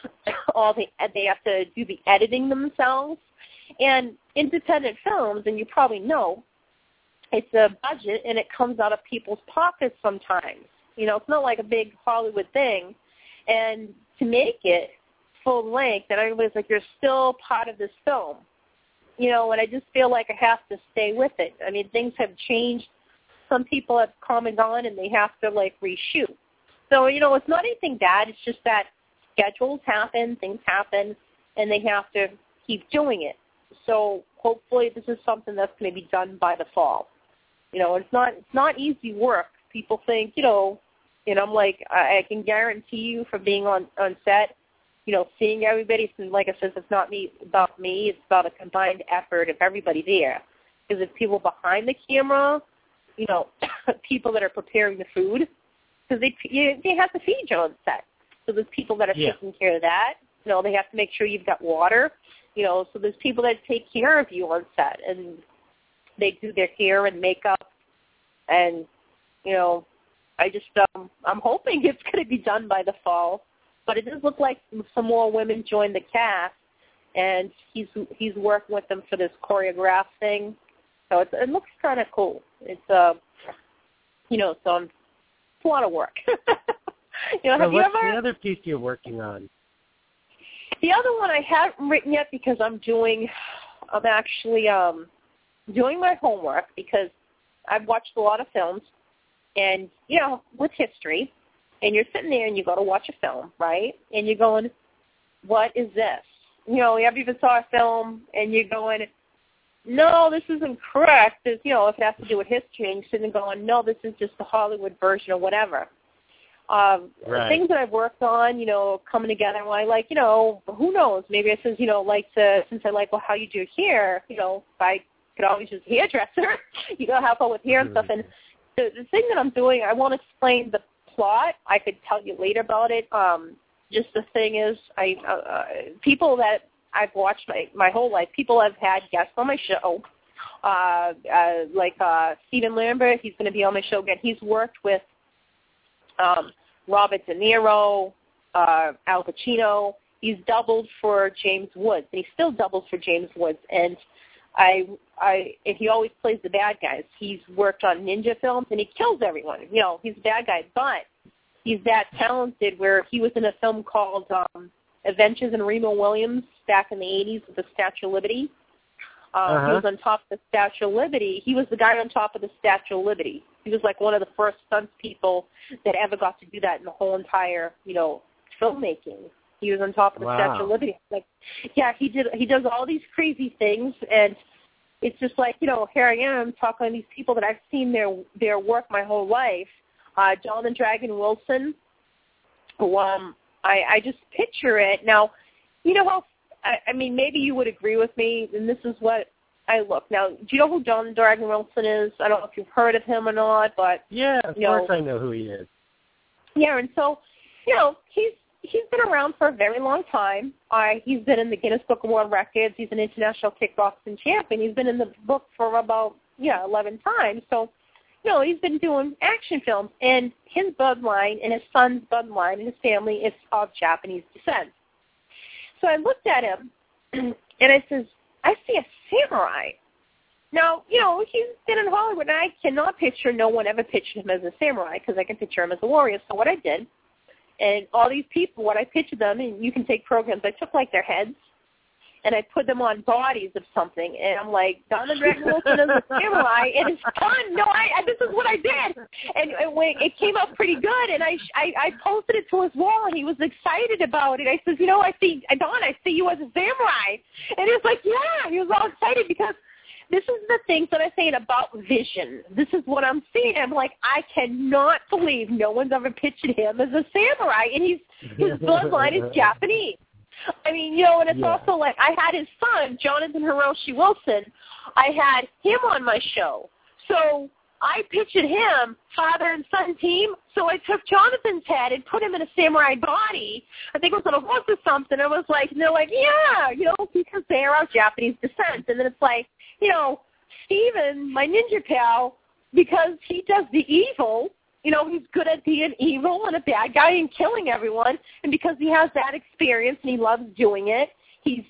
They have to do the editing themselves. And independent films, and you probably know, it's a budget, and it comes out of people's pockets sometimes. You know, it's not like a big Hollywood thing. And to make it full length, and everybody's like, you're still part of this film. You know, and I just feel like I have to stay with it. I mean, things have changed. Some people have come and gone, and they have to, like, reshoot. So, you know, it's not anything bad. It's just that schedules happen, things happen, and they have to keep doing it. So hopefully this is something that's going to be done by the fall. You know, it's not easy work. People think, you know, and I'm like, I can guarantee you from being on set, you know, seeing everybody, and like I said, it's not about me. It's about a combined effort of everybody there. Because there's people behind the camera, you know, people that are preparing the food, because they have to feed you on set. So there's people that are taking care of that. You know, they have to make sure you've got water. You know, so there's people that take care of you on set, and they do their hair and makeup. And, you know, I'm hoping it's going to be done by the fall. But it does look like some more women joined the cast, and he's working with them for this choreograph thing. So it looks kind of cool. It's you know, so it's a lot of work. You know, so what's the other piece you're working on? The other one I haven't written yet because I'm actually doing my homework because I've watched a lot of films, and, with history, and you're sitting there and you go to watch a film, right? And you're going, what is this? You ever even saw a film and you're going, no, this isn't correct. If it has to do with history, and you're sitting there going, no, this is just the Hollywood version or whatever. Right. Things that I've worked on, coming together, well, I like, who knows? Maybe I says, since I like how you do hair, if I could always use a hairdresser, help out with hair and stuff. And the thing that I'm doing, I won't explain the plot. I could tell you later about it. Just the thing is, people that I've watched my whole life, people have had guests on my show, like Stephen Lambert. He's going to be on my show again. He's worked with Robert De Niro, Al Pacino. He's doubled for James Woods, and he still doubles for James Woods. And and he always plays the bad guys. He's worked on ninja films, and he kills everyone. He's a bad guy, but he's that talented where he was in a film called Adventures in Remo Williams back in the 80s with the Statue of Liberty. He was on top of the Statue of Liberty. He was the guy on top of the Statue of Liberty. He was like one of the first stunt people that ever got to do that in the whole entire, filmmaking. He was on top of the Statue of Liberty. Like, yeah, he does all these crazy things, and it's just like, here I am talking to these people that I've seen their work my whole life. Jonathan Dragon Wilson, who I just picture it. Now, how, I mean, maybe you would agree with me, and this is what I look. Now, do you know who Jonathan Dragon Wilson is? I don't know if you've heard of him or not, but... Yeah, of course I know who he is. Yeah, and so, he's been around for a very long time. He's been in the Guinness Book of World Records. He's an international kickboxing champion. He's been in the book for about, 11 times. So, he's been doing action films, and his bloodline and his son's bloodline and his family is of Japanese descent. So I looked at him, and I says, I see a samurai. Now, he's been in Hollywood, and I cannot picture, no one ever pictured him as a samurai because I can picture him as a warrior. So what I did, and all these people, what I pictured them, and you can take programs, I took like their heads, and I put them on bodies of something, and I'm like, Jonathan Dragon Wilson is a samurai, and it's fun. No, this is what I did, and it came out pretty good, and I posted it to his wall, and he was excited about it. I says, I see, Don, I see you as a samurai, and he was like, yeah, he was all excited because this is the things that I'm saying about vision. This is what I'm seeing. I'm like, I cannot believe no one's ever pictured him as a samurai, and his bloodline is Japanese. I mean, and it's also like I had his son, Jonathan Hiroshi Wilson. I had him on my show. So I pictured him, father and son team. So I took Jonathan's head and put him in a samurai body. I think it was on a horse or something. I was like, and they're like, yeah, because they are of Japanese descent. And then it's like, Steven, my ninja pal, because he does the evil, he's good at being evil and a bad guy and killing everyone. And because he has that experience and he loves doing it, he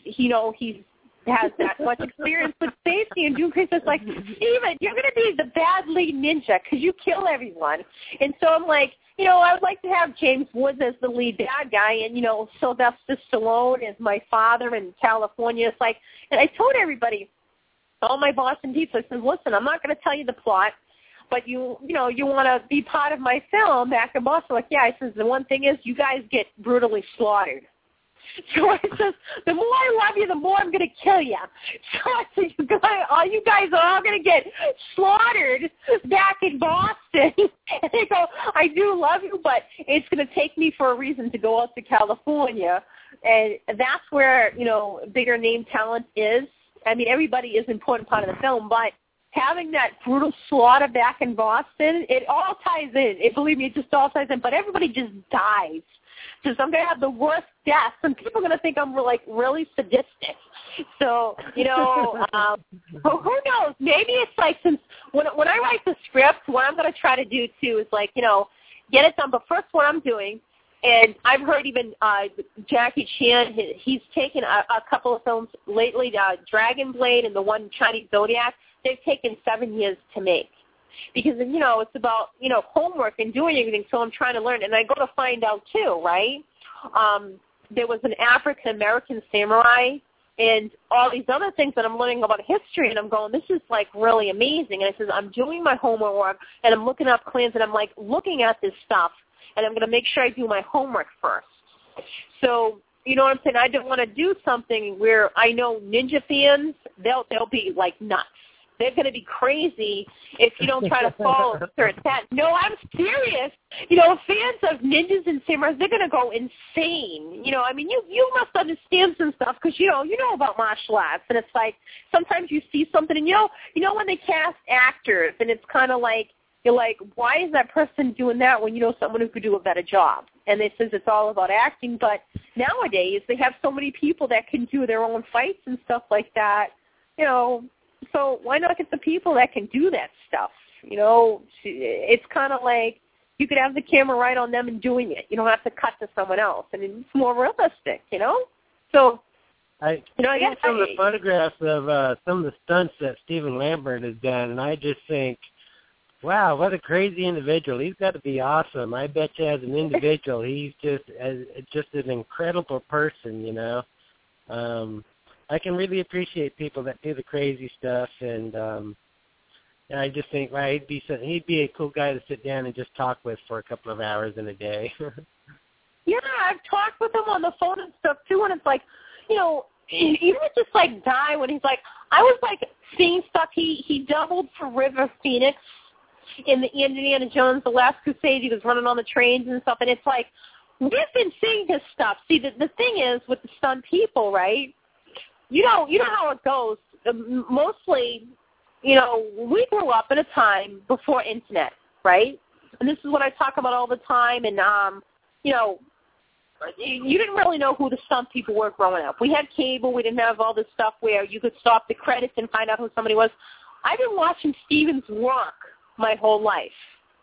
has that much experience with safety and doing crazy. It's like, Steven, you're going to be the bad lead ninja because you kill everyone. And so I'm like, I would like to have James Woods as the lead bad guy and, Sylvester Stallone as my father in California. It's like, and I told everybody, all my Boston peeps, I said, listen, I'm not going to tell you the plot, but you want to be part of my film back in Boston. Like, yeah, I says, the one thing is you guys get brutally slaughtered. So I says, the more I love you, the more I'm going to kill you. So I said, you guys are all going to get slaughtered back in Boston. And they go, I do love you, but it's going to take me for a reason to go out to California. And that's where, bigger name talent is. I mean, everybody is an important part of the film, but having that brutal slaughter back in Boston, it all ties in. Believe me, it just all ties in. But everybody just dies. So I'm going to have the worst death, and people are going to think I'm really sadistic. So, who knows? Maybe it's like when I write the script, what I'm going to try to do, too, is like, get it done. But first, what I'm doing, and I've heard even Jackie Chan, he's taken a couple of films lately, Dragon Blade and the one Chinese Zodiac, they've taken 7 years to make. Because, it's about, homework and doing everything, so I'm trying to learn. And I go to find out, too, right? there was an African-American samurai and all these other things that I'm learning about history, and I'm going, this is, like, really amazing. And I says, I'm doing my homework, and I'm looking up clans, and I'm, like, looking at this stuff, and I'm going to make sure I do my homework first. So, you know what I'm saying? I don't want to do something where I know ninja fans, they'll be, like, nuts. They're going to be crazy if you don't try to follow a certain path. No, I'm serious. You know, fans of ninjas and samurais, they're going to go insane. You know, I mean, you must understand some stuff because, you know about martial arts. And it's like sometimes you see something and, you know when they cast actors and it's kind of like, you're like, why is that person doing that when you know someone who could do a better job? And they says it's all about acting. But nowadays they have so many people that can do their own fights and stuff like that, you know. So why not get the people that can do that stuff? You know, it's kind of like you could have the camera right on them and doing it. You don't have to cut to someone else, and it's more realistic, you know? So, I guess some of the photographs of some of the stunts that Stephen Lambert has done, and I just think, wow, what a crazy individual. He's got to be awesome. I bet you as an individual, he's just an incredible person, you know? I can really appreciate people that do the crazy stuff, and I just think, well, he'd be a cool guy to sit down and just talk with for a couple of hours in a day. Yeah, I've talked with him on the phone and stuff too, and it's like, you know, he would just like die when he's like, I was like seeing stuff. He doubled for River Phoenix in the Indiana Jones: The Last Crusade. He was running on the trains and stuff, and it's like we've been seeing his stuff. See, the thing is with the stunt people, right? You know how it goes. Mostly, you know, we grew up in a time before internet, right? And this is what I talk about all the time. And, you know, you didn't really know who the stunt people were growing up. We had cable. We didn't have all this stuff where you could stop the credits and find out who somebody was. I've been watching Steven's work my whole life.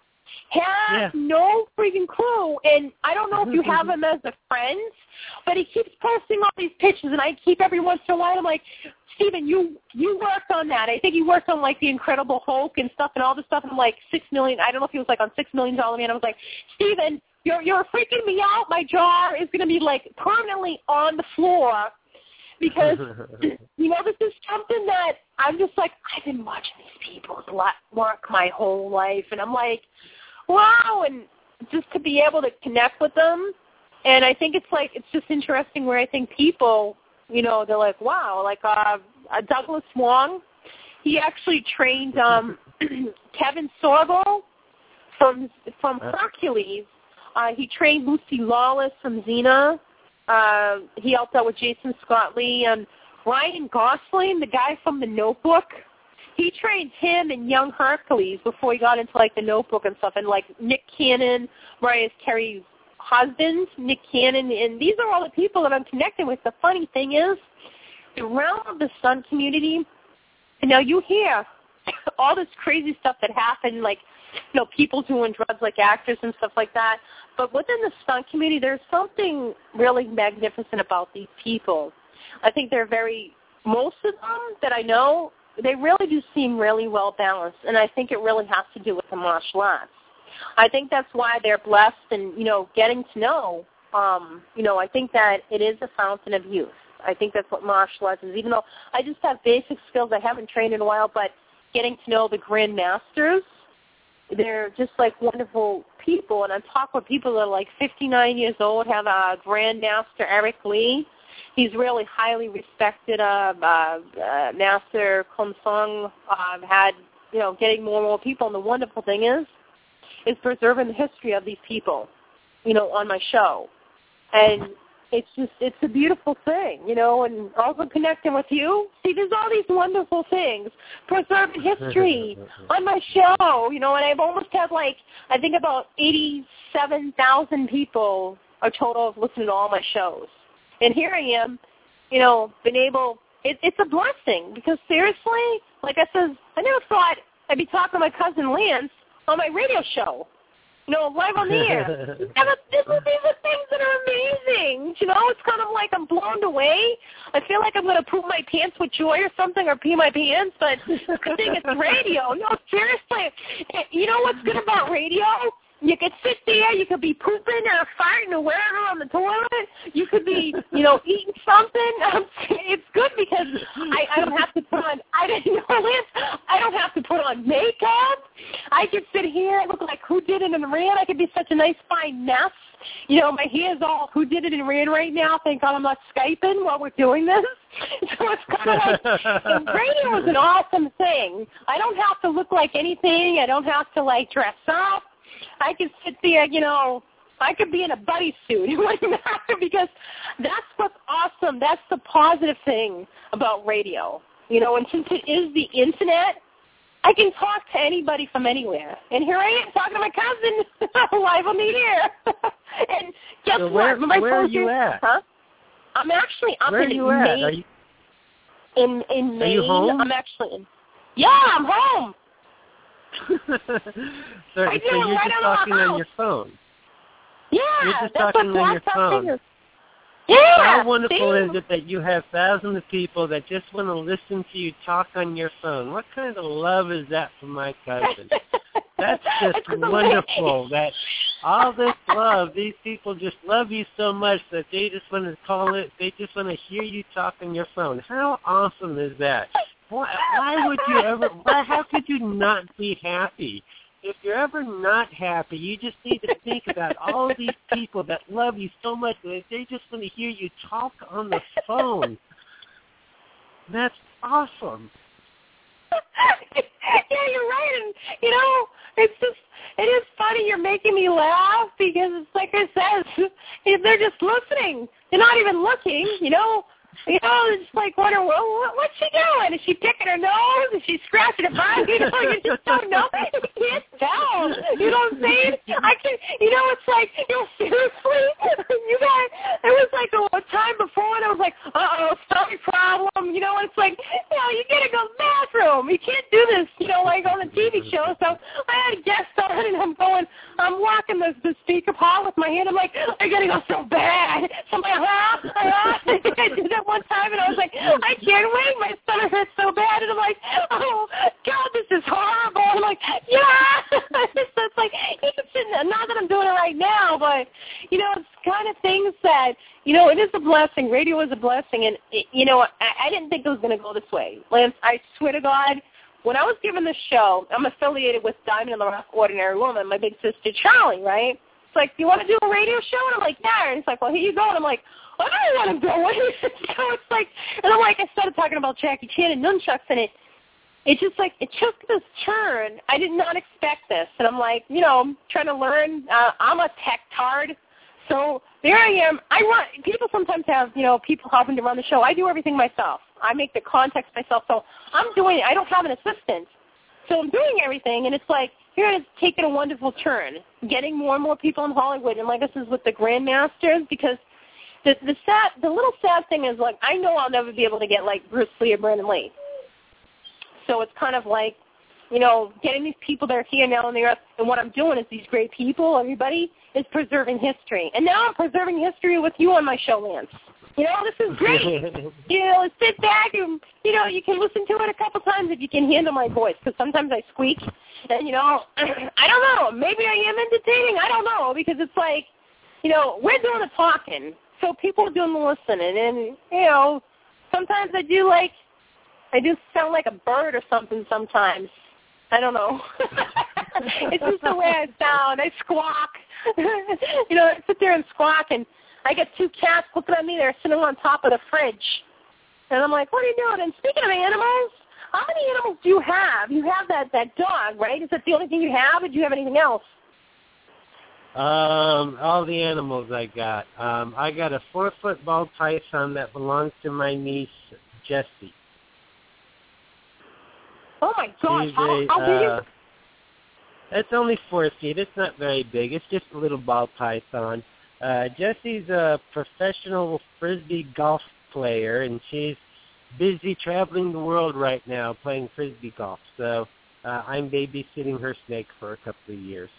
Has no freaking clue, and I don't know if you have him as a friend, but he keeps posting all these pictures, and I keep every once in a while, I'm like, Steven, you worked on that. I think he worked on, like, the Incredible Hulk and stuff and all this stuff, and I'm like, $6 million, I don't know if he was, like, on $6 Million Man. I was like, Steven, you're freaking me out. My jaw is going to be, like, permanently on the floor because, you know, this is something that I'm just like, I've been watching these people work my whole life, and I'm like, wow, and just to be able to connect with them. And I think it's like, it's just interesting where I think people, you know, they're like, wow, like Douglas Wong, he actually trained Kevin Sorbo from Hercules. He trained Lucy Lawless from Xena. He helped out with Jason Scott Lee. And Ryan Gosling, the guy from The Notebook, he trained him and young Hercules before he got into, like, The Notebook and stuff. And, like, Nick Cannon, Mariah Carey's husband, Nick Cannon. And these are all the people that I'm connected with. The funny thing is, the realm of the stunt community, and now you hear all this crazy stuff that happened, like, you know, people doing drugs like actors and stuff like that. But within the stunt community, there's something really magnificent about these people. I think they're most of them that I know, they really do seem really well balanced, and I think it really has to do with the martial arts. I think that's why they're blessed and, you know, getting to know, you know, I think that it is a fountain of youth. I think that's what martial arts is, even though I just have basic skills. I haven't trained in a while, but getting to know the Grand Masters, they're just like wonderful people, and I'm talking with people that are like 59 years old, have a Grand Master Eric Lee. He's really highly respected. Master Kung Sung had, you know, getting more and more people. And the wonderful thing is preserving the history of these people, you know, on my show. And it's a beautiful thing, you know, and also connecting with you. See, there's all these wonderful things. Preserving history on my show, you know, and I've almost had, like, I think about 87,000 people a total of listening to all my shows. And here I am, you know, been able, it's a blessing because seriously, like I said, I never thought I'd be talking to my cousin Lance on my radio show, you know, live on the air. These are things that are amazing, you know, it's kind of like I'm blown away. I feel like I'm going to poop my pants with joy or something or pee my pants, but good thing it's radio. No, seriously, you know what's good about radio? You could sit there. You could be pooping or farting or wherever on the toilet. You could be, eating something. It's good because I don't have to put on. I don't have to put on makeup. I could sit here. I look like Who Did It and Ran. I could be such a nice fine mess. My hair's all Who Did It and Ran right now. Thank God I'm not Skyping while we're doing this. So it's kind of like radio is an awesome thing. I don't have to look like anything. I don't have to dress up. I could sit there, I could be in a buddy suit. It wouldn't matter because that's what's awesome. That's the positive thing about radio. And since it is the Internet, I can talk to anybody from anywhere. And here I am talking to my cousin live on the air. And guess so what? Where are you at? Huh? I'm actually up where in are you Maine. At? In Maine. Are you home? I'm actually I'm home. so you're just talking on your phone. Yeah, you're just that's talking what on your phone. Is. Yeah, how wonderful is it that you have thousands of people that just want to listen to you talk on your phone? What kind of love is that from my cousin? That's just wonderful. That all this love, these people just love you so much that they just want to call it. They just want to hear you talk on your phone. How awesome is that? Why would you ever? How could you not be happy? If you're ever not happy, you just need to think about all these people that love you so much that they just want to hear you talk on the phone. That's awesome. Yeah, you're right. And, it is funny. You're making me laugh because it's like I said, if they're just listening. They're not even looking, it's just like wondering, what's she doing? Is she picking her nose? Is she scratching her butt? You just don't know. You can't tell. You know what I'm saying? It's like, seriously? You guys, it was like a time before and I was like, stomach problem. And it's like, you gotta go to the bathroom. You can't do this, like on the TV show. So I had a guest on and I'm walking the speaker pot with my hand. I'm like, I gotta go so bad. Somebody, I did that one time and I was like, I can't wait. My stomach hurts so bad. And I'm like, oh, God, this is horrible. And I'm like, yeah. It's like, not that I'm doing it right now, but, it's kind of things that, it is a blessing. Radio is a blessing. And, I didn't think it was going to go this way. Lance, I swear to God, when I was given the show, I'm affiliated with Diamond in the Rough, Ordinary Woman, my big sister Charlie, right? It's like, do you want to do a radio show? And I'm like, yeah. And it's like, well, here you go. And I'm like, I don't want to go. So it's like, and I'm like, I started talking about Jackie Chan and nunchucks, and it just like, it took this turn. I did not expect this. And I'm like, trying to learn. I'm a tech tard. So there I am. People sometimes have, people helping to run the show. I do everything myself. I make the context myself. So I'm doing it. I don't have an assistant. So I'm doing everything, and it's like, here it is taking a wonderful turn, getting more and more people in Hollywood. And like this is with the Grandmasters, because the little sad thing is, like, I know I'll never be able to get, like, Bruce Lee or Brandon Lee. So it's kind of like, getting these people that are here now on the earth, and what I'm doing is these great people, everybody, is preserving history. And now I'm preserving history with you on my show, Lance. This is great. Sit back and, you can listen to it a couple times if you can handle my voice, because sometimes I squeak. And, I don't know. Maybe I am entertaining. I don't know, because it's like, we're doing the talking. So people are doing the listening, and, sometimes I do sound like a bird or something sometimes. I don't know. It's just the way I sound. I squawk. I sit there and squawk, and I got two cats looking at me. They're sitting on top of the fridge. And I'm like, what are you doing? And speaking of animals, how many animals do you have? You have that dog, right? Is that the only thing you have, or do you have anything else? All the animals I got. I got a 4-foot ball python that belongs to my niece, Jessie. Oh, my gosh. How big is it? It's only 4 feet. It's not very big. It's just a little ball python. Jessie's a professional Frisbee golf player, and she's busy traveling the world right now playing Frisbee golf. So I'm babysitting her snake for a couple of years.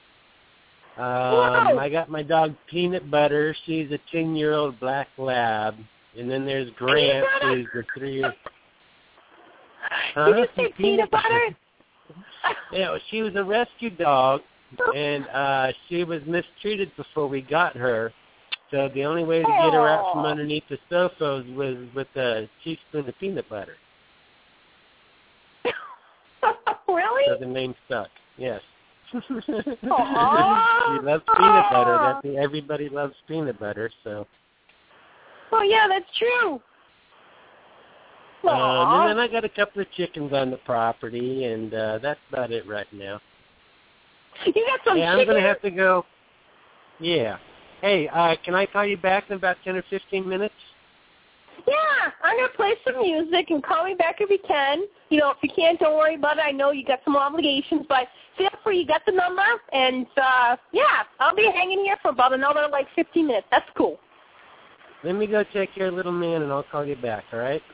I got my dog Peanut Butter. She's a 10-year-old black lab. And then there's Grant, who's the 3-year-old. Did you say Peanut Butter? Yeah, she was a rescue dog and she was mistreated before we got her. So the only way to get her out from underneath the sofa was with a teaspoon of peanut butter. Really? So the name stuck. Yes. She loves peanut Aww. butter. Everybody loves peanut butter. So. Oh yeah, that's true. And then I got a couple of chickens on the property, and that's about it right now. You got some chickens? I'm going to have to go. Yeah. Hey, can I call you back in about 10 or 15 minutes? Yeah, I'm going to play some music and call me back if you can. You know, if you can't, don't worry about it. I know you got some obligations, but feel free. You got the number, and, yeah, I'll be hanging here for about another, 15 minutes. That's cool. Let me go take care of little man, and I'll call you back, all right?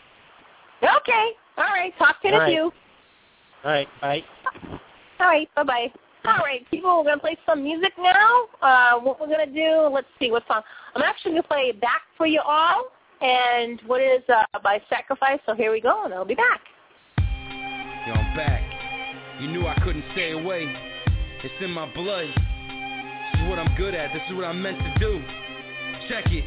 Okay. All right. Talk to you in a few. All right. Bye. All right. Bye-bye. All right, people, we're going to play some music now. What we're going to do, let's see, what song? I'm actually going to play Back for You All, and what is by Sacrifice, so here we go, and I'll be back. Yo, I'm back. You knew I couldn't stay away. It's in my blood. This is what I'm good at. This is what I'm meant to do. Check it.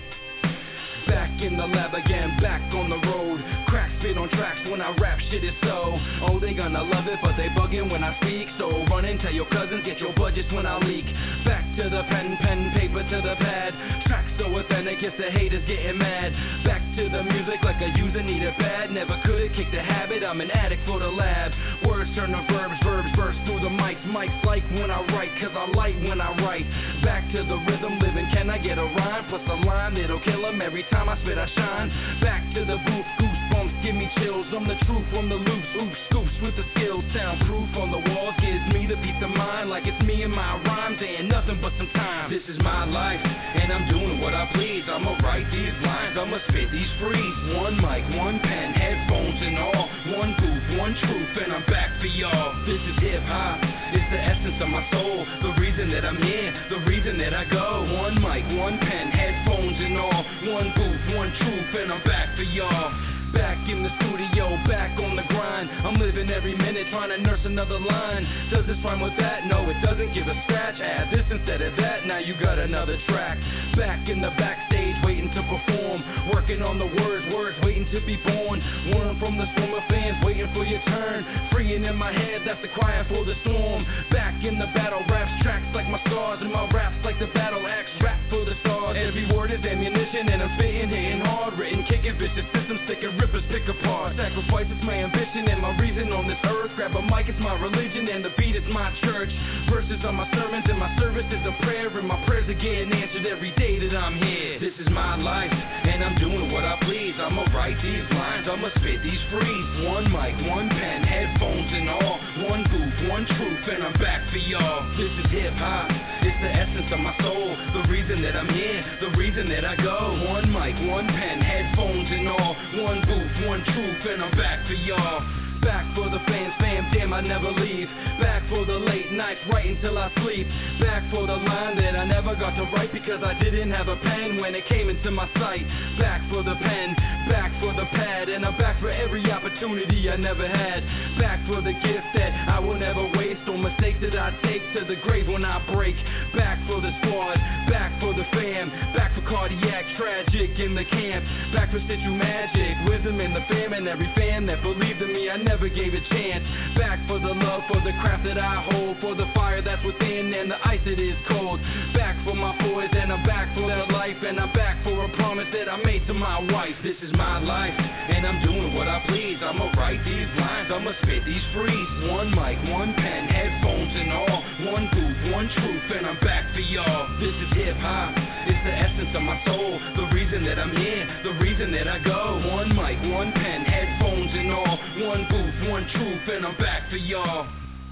Back in the lab again, back on the road. Crack spit on tracks when I rap, shit is so. Oh, they gonna love it, but they bugging when I speak. So run and tell your cousins, get your budgets when I leak. Back to the pen, paper to the pad. Tracks so authentic, it's the haters getting mad. Back to the music like a user need it bad. Never could kick the habit, I'm an addict for the lab. Words turn to verbs burst through the mics. Mics like when I write, cause I light when I write. Back to the rhythm living, can I get a rhyme? Plus a line that'll kill 'em every time I spit I shine. Back to the booth, goosebumps give me chills. I'm the truth on the loose, oops, scoops with the skills. Soundproof on the walls gives me the peace of mind. Like it's me and my rhymes, ain't nothing but some time. This is my life, and I'm doing what I please. I'ma write these lines, I'ma spit these frees. One mic, one pen, headphones and all. One booth, one truth, and I'm back for y'all. This is hip hop, it's the essence of my soul. The reason that I'm here, the reason that I go. One mic, one pen, headphones and all. One booth, one truth, and I'm back for y'all. Back in the studio, back on the grind. I'm living every minute trying to nurse another line. Does this rhyme with that? No, it doesn't. Give a scratch. Add this instead of that. Now you got another track. Back in the backstage, waiting to perform. Working on the words waiting to be born. One from the storm of fans, waiting for your turn. Freeing in my head, that's the crying for the storm. Back in the battle, raps, tracks like my stars. And my raps like the battle axe, rap for the stars. Every word is ammunition, and I'm spitting, hitting hard. Written, kicking, vicious systems, sticking rippers pick apart. Sacrifice is my ambition and my reason on this earth. Grab a mic, it's my religion, and the beat is my church. Verses are my sermons, and my service is a prayer. And my prayers are getting answered every day that I'm here. This is my life, and I'm doing what I please. I'ma write these lines, I'ma spit these frees. One mic, one pen, headphones and all. One booth, one truth, and I'm back for y'all. This is hip hop, it's the essence of my soul. The reason that I'm here, the reason that I go. One mic, one pen, headphones and all. One booth, one truth, and I'm back for y'all. Back for the fans, fam, damn, I never leave. Back for the late nights, writing till I sleep. Back for the line that I never got to write because I didn't have a pen when it came into my sight. Back for the pen, back for the pad, and I'm back for every opportunity I never had. Back for the gift that I will never waste on mistakes that I take to the grave when I break. Back for the squad, back for the fam, back for cardiac, tragic in the camp. Back for Stitch Magic, wisdom in the fam, and every fan that believed in me, I never gave a chance. Back for the love, for the craft that I hold, for the fire that's within and the ice that is cold. Back for my boys, and I'm back for their life, and I'm back for a promise that I made to my wife. This is my life, and I'm doing what I please. I'ma write these lines, I'ma spit these frees. One mic, one pen, headphones and all. One booth, one truth, and I'm back for y'all. This is hip hop, it's the essence of my soul. The reason that I'm here, the reason that I go. One mic, one pen, headphones and all. One booth, one truth, and I'm back for y'all.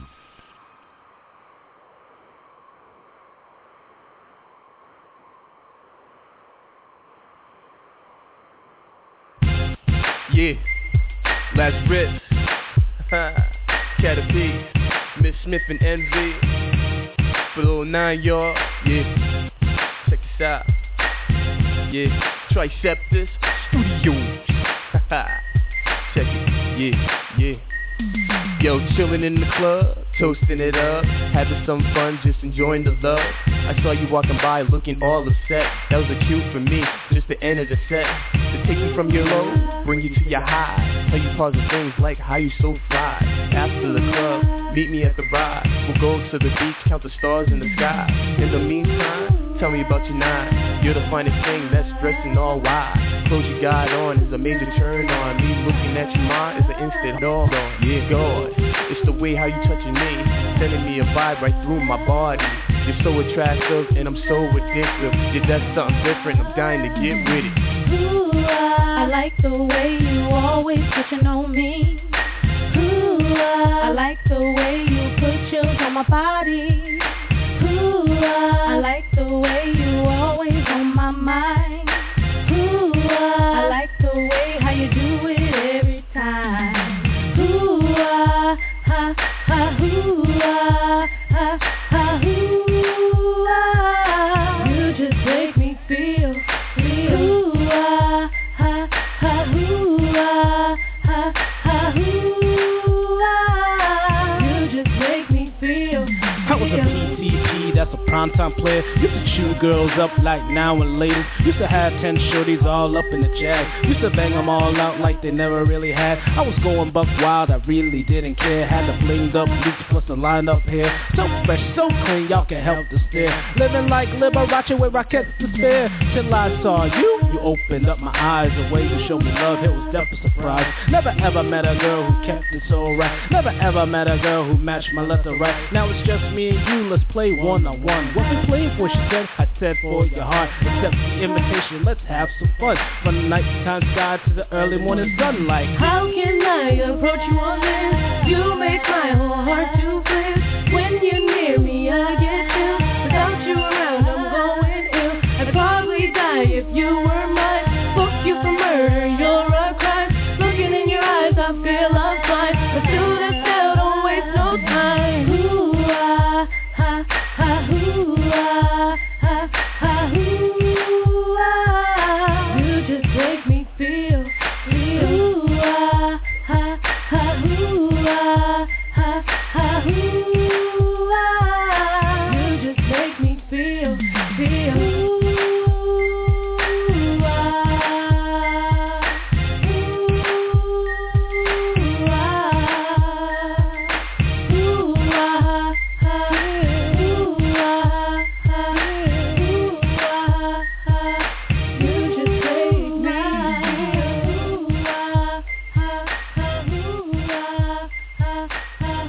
Yeah, last rip. Caterpie, Miss Smith and Envy. For little 9 y'all. Yeah, check this out. Yeah, Triceptus Studios. Check it. Yeah. Yo, chillin' in the club, toasting it up, having some fun, just enjoying the love. I saw you walking by looking all upset. That was a cue for me, just the end of the set. To take you from your low, bring you to your high. Tell you positive things like how you so fly. After the club, meet me at the ride. We'll go to the beach, count the stars in the sky. In the meantime, tell me about your nine. You're the finest thing that's dressing all wide. Clothes you got on is a major turn on. Me looking at you, mine is an instant dog on. Yeah, God, it's the way how you touching me, sending me a vibe right through my body. You're so attractive and I'm so addictive. Yeah, that's something different, I'm dying to get with it. Ooh, I like the way you always touching on me. Ooh, I like the way you put chills on my body. Ooh, I like the way you always on my mind. Ooh, I like the way how you do it every time. Ooh, ha, ha, ooh, ha, ha, ooh, you just make me feel. Ooh, ha, ha, ooh, ha, ha, ooh, you just make me feel. I was a PTP, that's a primetime player. Used to chew girls up like now and later. Used to have 10 shorties all up in the jag. Used to bang them all out like they never really had. I was going buck wild, I really didn't care. Had the blinged up boots plus the line up here. So fresh, so clean, y'all can help to stare. Living like Liberace with rockets to spare. Till I saw you, you opened up my eyes. The way you showed me love, it was definitely a surprise. Never ever met a girl who kept it so right. Never ever met a girl who matched my left or right. Now it's just me and you, let's play one-on-one. What we playing for, she said, I said for your heart. Accept the invitation, let's have some fun. From the nighttime sky to the early morning sunlight. How can I approach you on this? You make my whole heart to flip. When you're near me, I get ill. Without you around, I'm going ill. I'd probably die if you were mine. Book you for murder, you're a crime. Looking in your eyes, I feel I'm fine. Let's do this now, don't waste no time. Ooh, ah, ha, ha, ooh, ah, ha, ha, ooh, ah. You just make me feel. Ooh, ah, ha, ha, ooh, ah, ha, ha, ooh, ah. You just make me feel. Ooh, ah, ooh, ah, ooh, ah, ooh, ah, ooh, ah, you just make me feel. Ooh, ah, ooh, ah,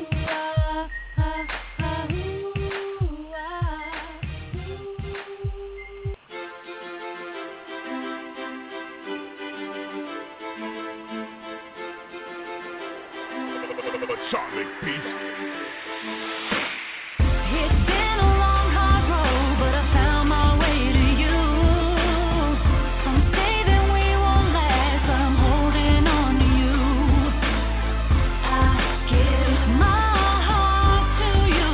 Atomic Beast. It's been a long, hard road, but I found my way to you. Some say that we won't last, but I'm holding on to you. I give my heart to you,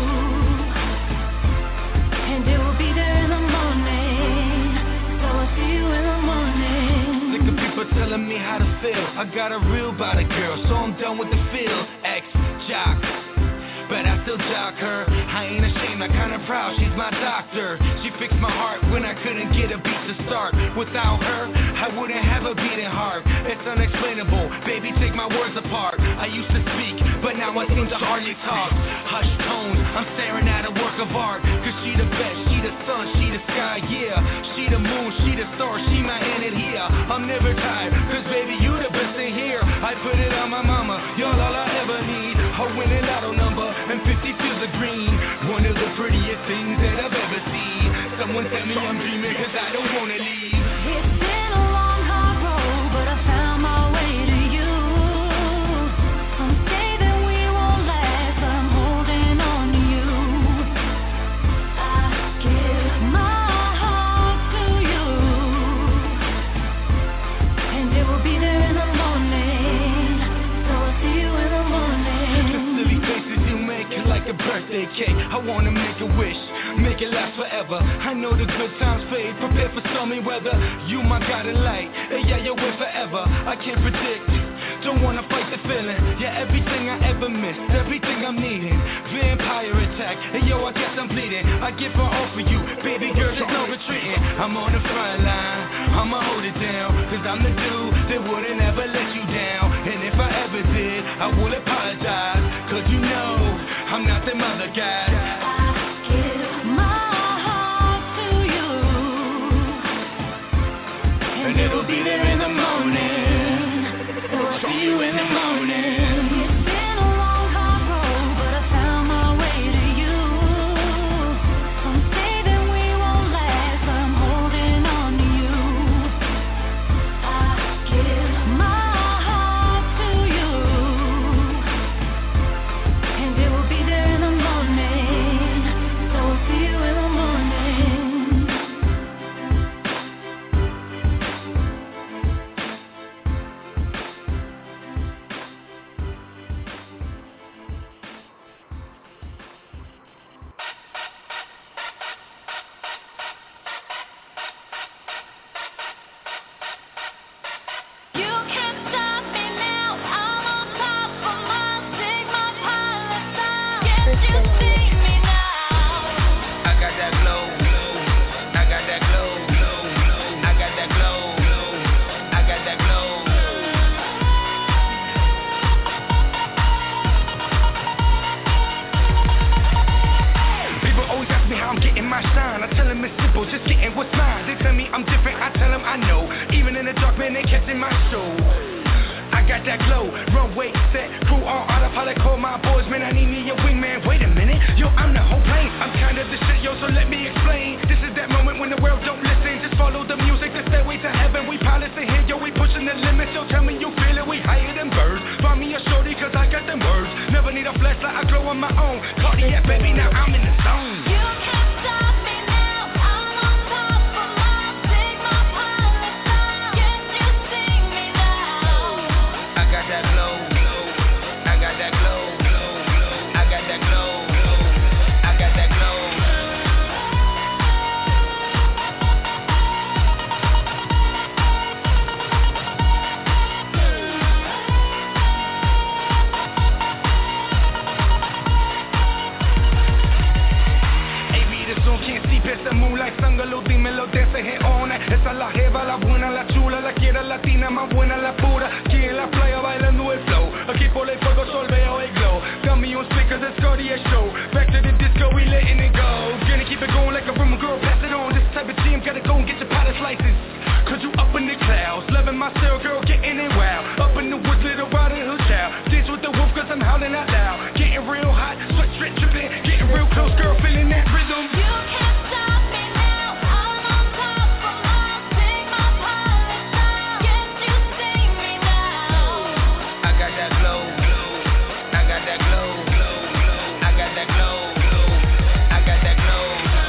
and it will be there in the morning. So I'll see you in the morning. Sick of people telling me how to feel. I got a real body girl, so I'm done with the feel. Ex-jock, but I still jock her. I ain't ashamed, I'm kinda proud, she's my doctor. She fixed my heart when I couldn't get a beat to start. Without her, I wouldn't have a beating heart. It's unexplainable, baby, take my words apart. I used to speak, but now I seem to hardly talk. Hushed tones, I'm staring at a work of art. Cause she the best, she the sun, she the sky, yeah. She the moon, she the star, she my hand in here. I'm never tired, cause baby, you the best in here. I put it on my mama, y'all all I ever need. A winning lotto number, and 50 feels a green. One of the prettiest things that I've ever seen. Someone tell me I'm dreaming, cause I don't wanna leave. It's been a long, hard road, but I found my way to you. Some say that we won't last, but I'm holding on to you. I give my heart to you, and it will be there in the morning. So I'll see you in the morning. The silly faces you make are like a birthday cake. I wanna make a wish, make it last forever. I know the good times fade, prepare for stormy weather. You my guiding light, yeah, you're with forever. I can't predict, don't wanna fight the feeling. Yeah, everything I ever missed, everything I need. And yo, I guess I'm bleeding. I give her all for you, baby girl, there's no retreating. I'm on the front line, I'ma hold it down, cause I'm the dude that wouldn't ever let you down. And if I ever did, I will apologize, cause you know I'm not them other guys. I give my heart to you, and it'll be there in the morning. So I'll see you in the morning. It's been a long, hard road, but I found my way to you. Some say that we won't last, but I'm holding on to you. I give my heart to you, and it will be there in the morning. So I'll see you in the morning. You can't stop me now. I'm on top of my Sigma Pilot style. Can't you see me now? I got that glow, I got that glow, I got that glow, I got that glow. People always ask me how I'm getting my shine. I tell them it's simple, just getting what's mine. They tell me I'm different, I tell them I know. Even in the dark, man, they catching my show. I got that glow, runway set, crew on autopilot, call my boys, man, I need me a wingman. Wait a minute, yo, I'm the whole plane. I'm kind of the shit, yo, so let me explain. This is that moment when the world don't listen. Just follow the music, the stairway to heaven. We pilots in here, yo, we pushing the limits. Yo, tell me you feel it, we higher than birds. Find me a shorty, cause I got them words. Never need a flashlight, I glow on my own. Cardiac, baby, now I'm in the zone. You can't stop me now. I'm on top of my Sigma Pilot style. Can't you see me now? I got that glow, I got that glow, I got that glow, I got that glow. AB, the song can't see past the moonlight. Zángalo, dímelo, dance it on. Esa es la jeva, la buena, la chula, la quiera latina, más buena, la pura. Aquí en la playa bailando el flow. Aquí por el fuego sol veo el glow. Got me on speakers, it's Cartier show. Back to the disco, we letting it go. Gonna keep it going like a rumor girl, pass it on. This type of team, gotta go and get your pilot's license. Cause you up in the clouds, loving my style, girl, getting it wild. Up in the woods, little Riding Hood child. Dance with the wolf, cause I'm howling out loud. Getting real hot, sweat straight dripping. Getting real close, girl, feeling that rhythm. You can't stop me now. I'm on top of my Sigma Pilot style. Can't you see me now? I got that glow, I got that glow, I got that glow, I got that glow.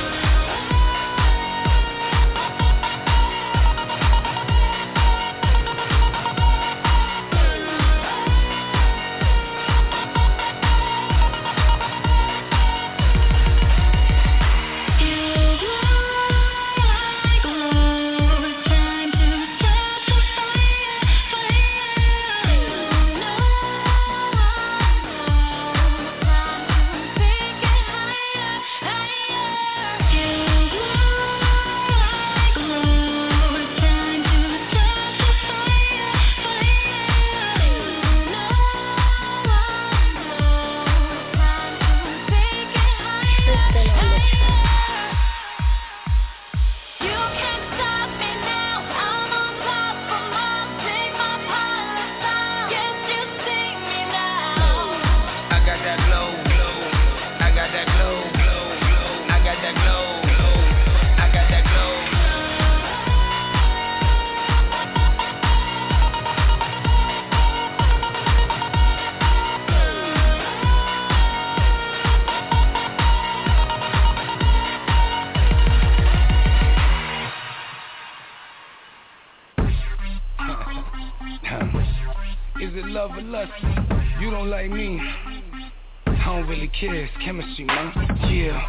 love or lust. You don't like me, I don't really care, it's chemistry, man. Yeah,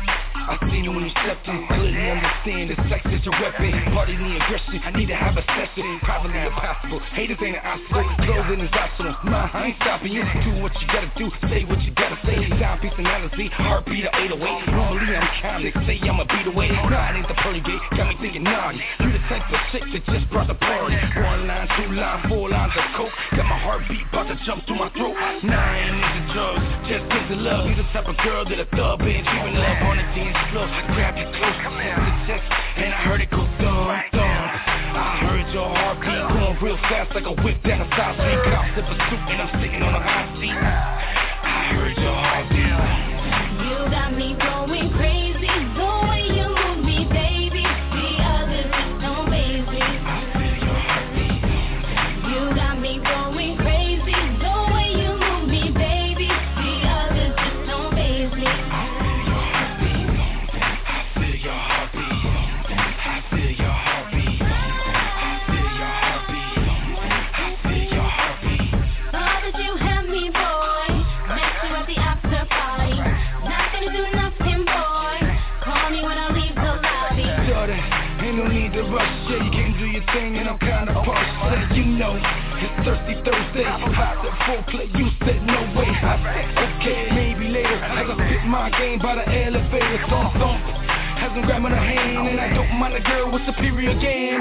I seen it when you stepped in. Clearly understand the sex is your weapon. Party the aggression, I need to have a session. Privately impossible, haters ain't an obstacle. Clothing is optional, nah, I ain't stopping you. Do what you gotta do, say what you gotta say. Timepiece analogy, heartbeat of 808. Normally I'm calm, they say I'm a beat away. Nah, it ain't the pearly gate, got me thinking naughty. You the type of chick that just brought the party. 1 line, 2 line, 4 lines of coke. Got my heartbeat about to jump through my throat. Nah, I ain't into drugs, just into love. You the type of girl that a thug been dreaming of. On the dance floor, I grabbed you close, I tapped the chest, and I heard it go thump, thump. I heard your heartbeat going real fast like a whip down a side street. Cops in pursuit, and I'm sitting on a hot seat. I heard your heartbeat. You got me going crazy, the way you move me, baby. The others just don't faze me. I feel your heartbeat. You got me going crazy, the way you move me, baby. The others just don't faze me. I feel your heartbeat. I feel your heartbeat. I feel your heartbeat. I feel your heartbeat. I feel your heartbeat. Thought that you had me, boy. Met you at the after party. Not gonna do nothing, boy. Call me when I leave the lobby. Daughter, ain't no need to rush. Yeah, you can do your thing and I'm kinda parched. Let you know, it's Thirsty Thursday. Hot the foreplay, you said no way. I said okay, maybe later. As I spit my game by the elevator. Thump, thump. Hasn't grabbed my hand and I don't mind a girl with superior game.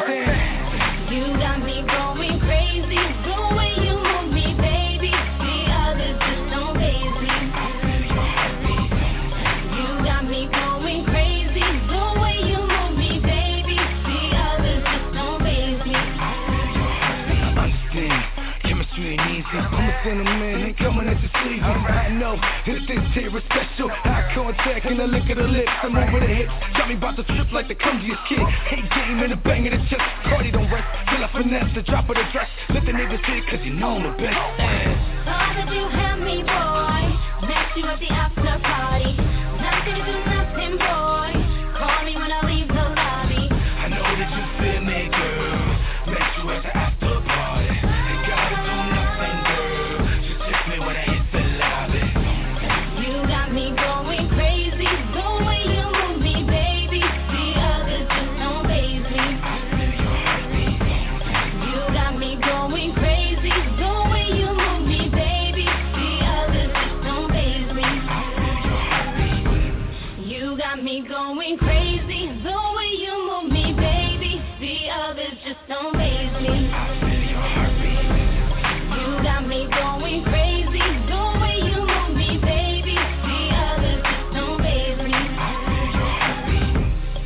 You got me going crazy, the way you move me, baby. The others just don't faze me. I feel your heartbeat. You got me going crazy, the way you move me, baby. The others just don't faze me. I feel your heartbeat. Understand, chemistry ain't easy. I'm a gentleman, ain't coming at your sleeves. I know, this here is special. Eye contact and the lick of the lips. I'm over the hips, got me about to trip like the cumbiest kid. Hate game and the bang of the chest. Party don't rest, till I finesse the drop of the dress. Let the niggas see it, cause you know I'm the best. Thought that you had me, boy. Met you at the after party. Not gonna do nothing, boy. Call me when I leave the lobby. I know that you feel me, girl. Met you at the after party. Ain't gotta do nothing, girl. Just check me when I hit the lobby. You got me going crazy, the way you move me, baby. The others just don't faze me. I feel your heartbeat. You got me going crazy, the way you move me, baby. The others just don't faze me. I feel your heartbeat. You got me going crazy, the way you move me, baby. The others just don't faze me. I feel your heartbeat. You got me going crazy, the way you move me, baby. The others just don't faze me. I feel your heartbeat.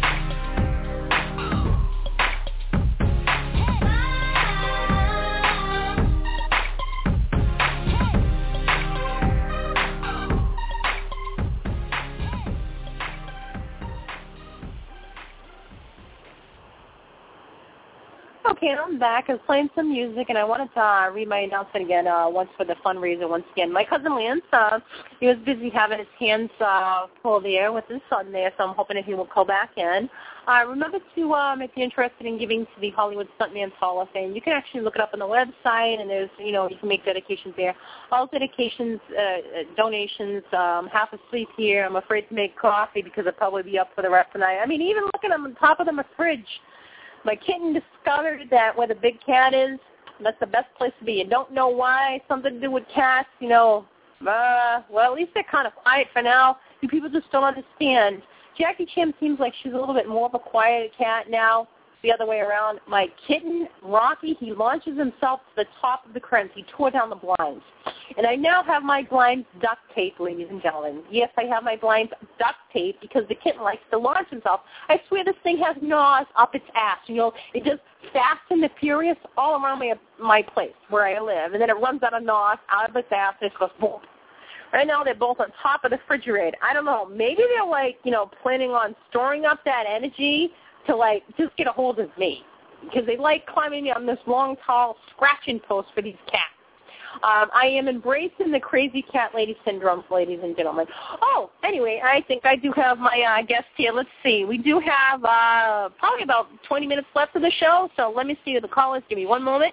Okay, I'm back. I was playing some music, and I wanted to read my announcement again, once for the fundraiser once again. My cousin Lance, he was busy having his hands full there with his son there, so I'm hoping that he will call back in. Remember to, if you're interested in giving to the Hollywood Stuntman's Hall of Fame, you can actually look it up on the website, and there's, you can make dedications there. All dedications, donations, half asleep here. I'm afraid to make coffee because I'll probably be up for the rest of the night. I mean, even looking on top of the fridge, my kitten discovered that where the big cat is, that's the best place to be. You don't know why, something to do with cats, well, at least they're kind of quiet for now. You people just don't understand. Jackie Chan seems like she's a little bit more of a quiet cat now, the other way around. My kitten, Rocky, he launches himself to the top of the curtains. He tore down the blinds. And I now have my blinds duct taped, ladies and gentlemen. Yes, I have my blinds duct taped because the kitten likes to launch himself. I swear this thing has gnaws up its ass. It just fast and the furious all around my place where I live. And then it runs out of gnaws out of its ass and it goes boom. Right now they're both on top of the refrigerator. I don't know. Maybe they're planning on storing up that energy to just get a hold of me because they like climbing on this long, tall scratching post for these cats. I am embracing the crazy cat lady syndrome, ladies and gentlemen. Oh, anyway, I think I do have my guest here. Let's see. We do have probably about 20 minutes left of the show, so let me see who the call is. Give me one moment.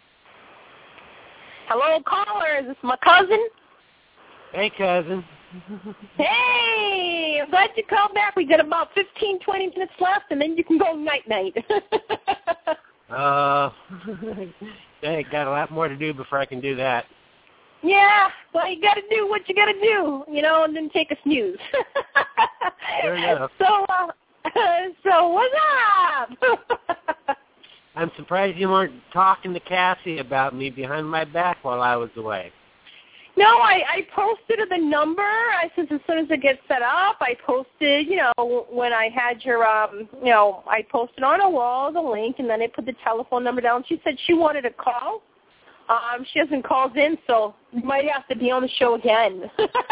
Hello, caller. Is this my cousin? Hey, cousin. Hey, I'm glad you called back. We got about 15, 20 minutes left, and then you can go night-night. Hey, got a lot more to do before I can do that. Yeah, well, you got to do what you got to do, and then take a snooze. Fair enough. So what's up? I'm surprised you weren't talking to Cassie about me behind my back while I was away. No, I posted the number. I said as soon as it gets set up, I posted, when I had your, I posted on a wall the link, and then I put the telephone number down. She said she wanted to call. She hasn't called in, so you might have to be on the show again.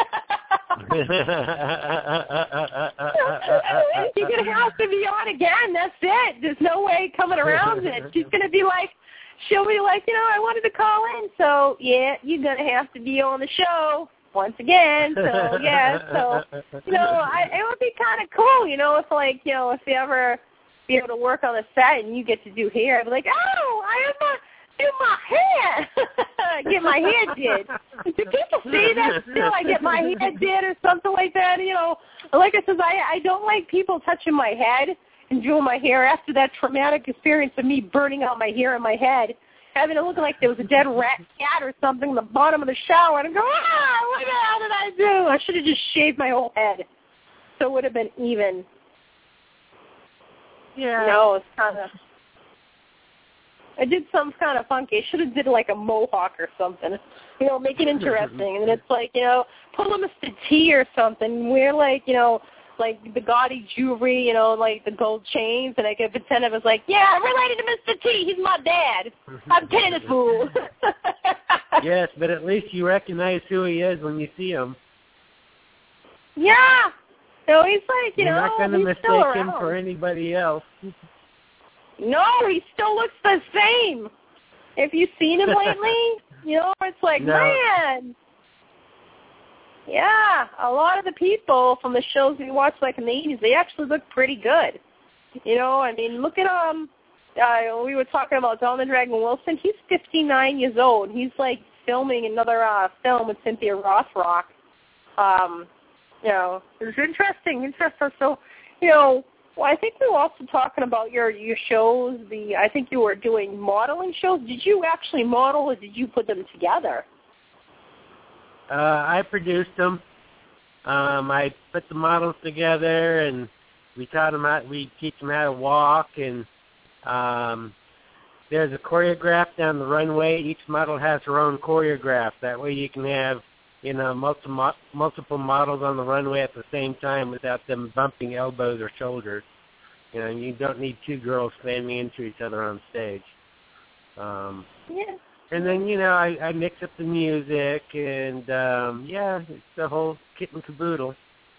You're going to have to be on again. That's it. There's no way coming around it. She'll be like, I wanted to call in, so, yeah, you're going to have to be on the show once again. So, yeah, it would be kind of cool, if you ever be able to work on the set and you get to do hair. I'd be like, oh, I have to do my hair. Get my hair did. Do people see that still? I get my hair did or something like that, Like I said, I don't like people touching my head and doing my hair after that traumatic experience of me burning out my hair in my head, having it look like there was a dead cat or something in the bottom of the shower, and I go, what the hell did I do? I should have just shaved my whole head, so it would have been even. Yeah. It's kind of. I did something kind of funky. I should have did like a mohawk or something, make it interesting. And it's like, pull a Mr. T or something, wear like the gaudy jewelry, like the gold chains, and I could pretend I was like, yeah, I'm related to Mr. T. He's my dad. I'm Tennis Fool. Yes, but at least you recognize who he is when you see him. Yeah. So he's like, You're not going to mistake him for anybody else. No, he still looks the same. If you've seen him lately, it's like, man. Yeah, a lot of the people from the shows we watched like in the 80s, they actually look pretty good. Look at we were talking about Donald Dragon Wilson. He's 59 years old. He's like filming another film with Cynthia Rothrock. It's interesting. So, well, I think we were also talking about your shows. I think you were doing modeling shows. Did you actually model, or did you put them together? I produced them. I put the models together, and we teach them how to walk. And there's a choreograph down the runway. Each model has her own choreograph. That way, you can have multiple models on the runway at the same time without them bumping elbows or shoulders. You don't need two girls slamming into each other on stage. Yeah. And then, I mix up the music, and, it's the whole kit and caboodle.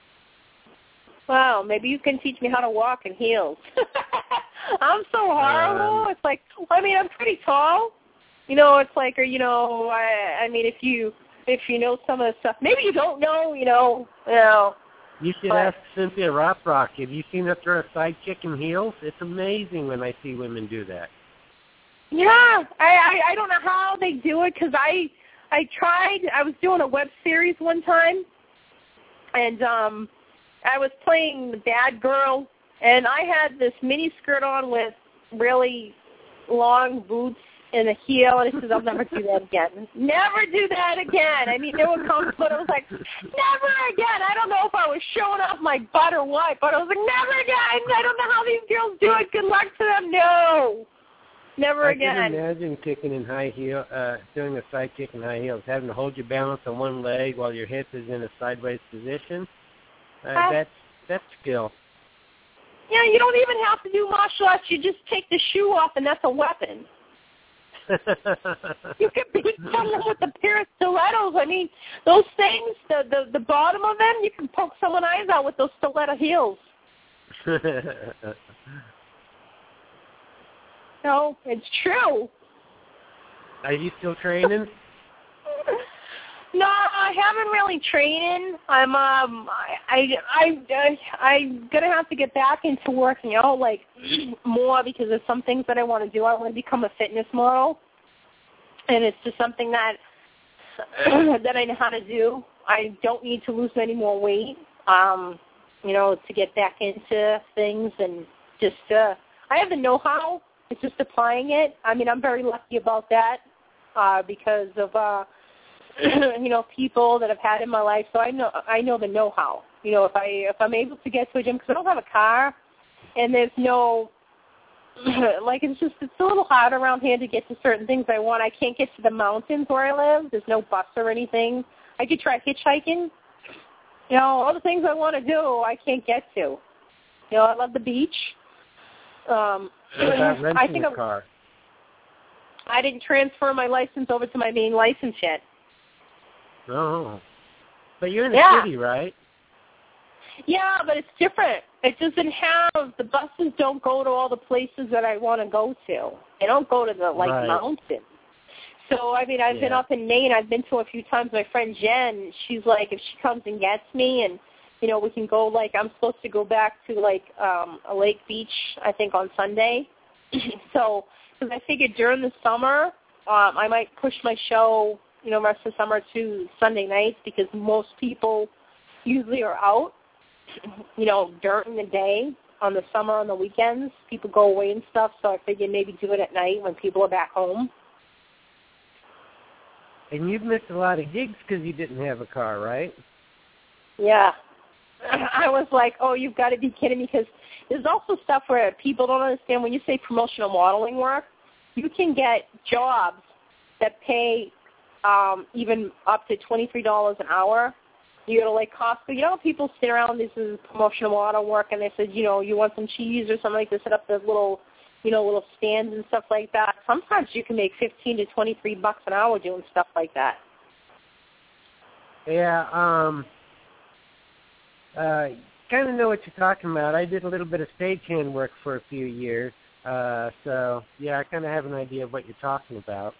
Wow, maybe you can teach me how to walk in heels. I'm so horrible. It's like, I'm pretty tall. It's like, or, if you know some of the stuff. Maybe you don't know, You should ask Cynthia Rothrock. Have you seen her throw a side kick in heels? It's amazing when I see women do that. Yeah, I don't know how they do it, because I tried. I was doing a web series one time, and I was playing the bad girl, and I had this mini skirt on with really long boots and a heel, and I said, I'll never do that again. Never do that again. They were comfortable, but I was like, never again. I don't know if I was showing off my butt or what, but I was like, never again. I don't know how these girls do it. Good luck to them. No. Never again. I can imagine kicking in high heel, doing a side kick in high heels, having to hold your balance on one leg while your hip is in a sideways position. That's skill. Yeah, you don't even have to do martial arts. You just take the shoe off, and that's a weapon. You can beat someone with a pair of stilettos. Those things, the bottom of them, you can poke someone's eyes out with those stiletto heels. No, it's true. Are you still training? No, I haven't really trained. I'm gonna have to get back into working out more, because there's some things that I want to do. I want to become a fitness model, and it's just something that that I know how to do. I don't need to lose any more weight. to get back into things and just, I have the know-how. It's just applying it. I mean, I'm very lucky about that because of, people that I've had in my life. So I know the know-how. If I'm able to get to a gym, because I don't have a car, and there's no, it's a little hard around here to get to certain things I want. I can't get to the mountains where I live. There's no bus or anything. I could try hitchhiking. All the things I want to do, I can't get to. I love the beach. What about renting a car? I didn't transfer my license over to my main license yet. Oh. But you're in the city, right? Yeah, but it's different. It doesn't have, the buses don't go to all the places that I want to go to. They don't go to the, mountains. So, I mean, I've been up in Maine. I've been to a few times. My friend Jen, she's like, if she comes and gets me and, we can go, I'm supposed to go back to, a lake beach, I think, on Sunday. So, because I figured during the summer, I might push my show, rest of the summer to Sunday nights because most people usually are out, during the day, on the summer, on the weekends. People go away and stuff, so I figured maybe do it at night when people are back home. And you've missed a lot of gigs because you didn't have a car, right? Yeah. I was like, oh, you've got to be kidding me, because there's also stuff where people don't understand. When you say promotional modeling work, you can get jobs that pay even up to $23 an hour. You go to Costco. People sit around, this is promotional model work, and they said, you want some cheese or something like this, set up the little, little stands and stuff like that. Sometimes you can make $15 to $23 an hour doing stuff like that. Yeah, kind of know what you're talking about. I did a little bit of stagehand work for a few years, so yeah, I kind of have an idea of what you're talking about.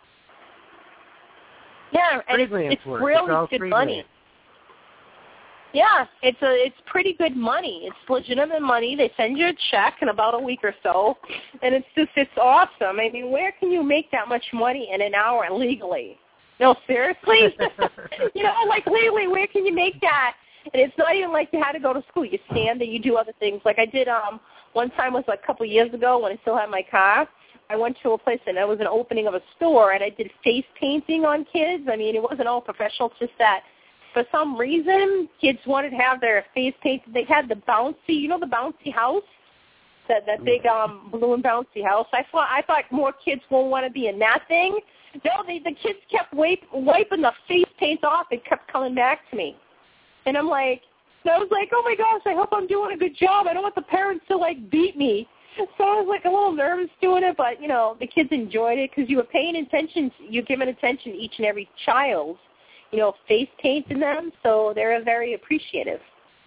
Yeah, and it's really good money. Yeah, it's pretty good money. It's legitimate money. They send you a check in about a week or so, and it's awesome. I mean, where can you make that much money in an hour legally? No, seriously? Legally, where can you make that? And it's not even like you had to go to school. You stand and you do other things. Like I did one time was a couple of years ago when I still had my car. I went to a place and it was an opening of a store, and I did face painting on kids. I mean, it wasn't all professional. It's just that for some reason, kids wanted to have their face painted. They had the bouncy, the bouncy house, that big balloon bouncy house. I thought more kids won't want to be in that thing. No, the kids kept wiping the face paint off and kept coming back to me. And I was like, oh my gosh, I hope I'm doing a good job. I don't want the parents to beat me. So I was a little nervous doing it, but the kids enjoyed it because you were paying attention. You're giving attention to each and every child, face painting them. So they're very appreciative.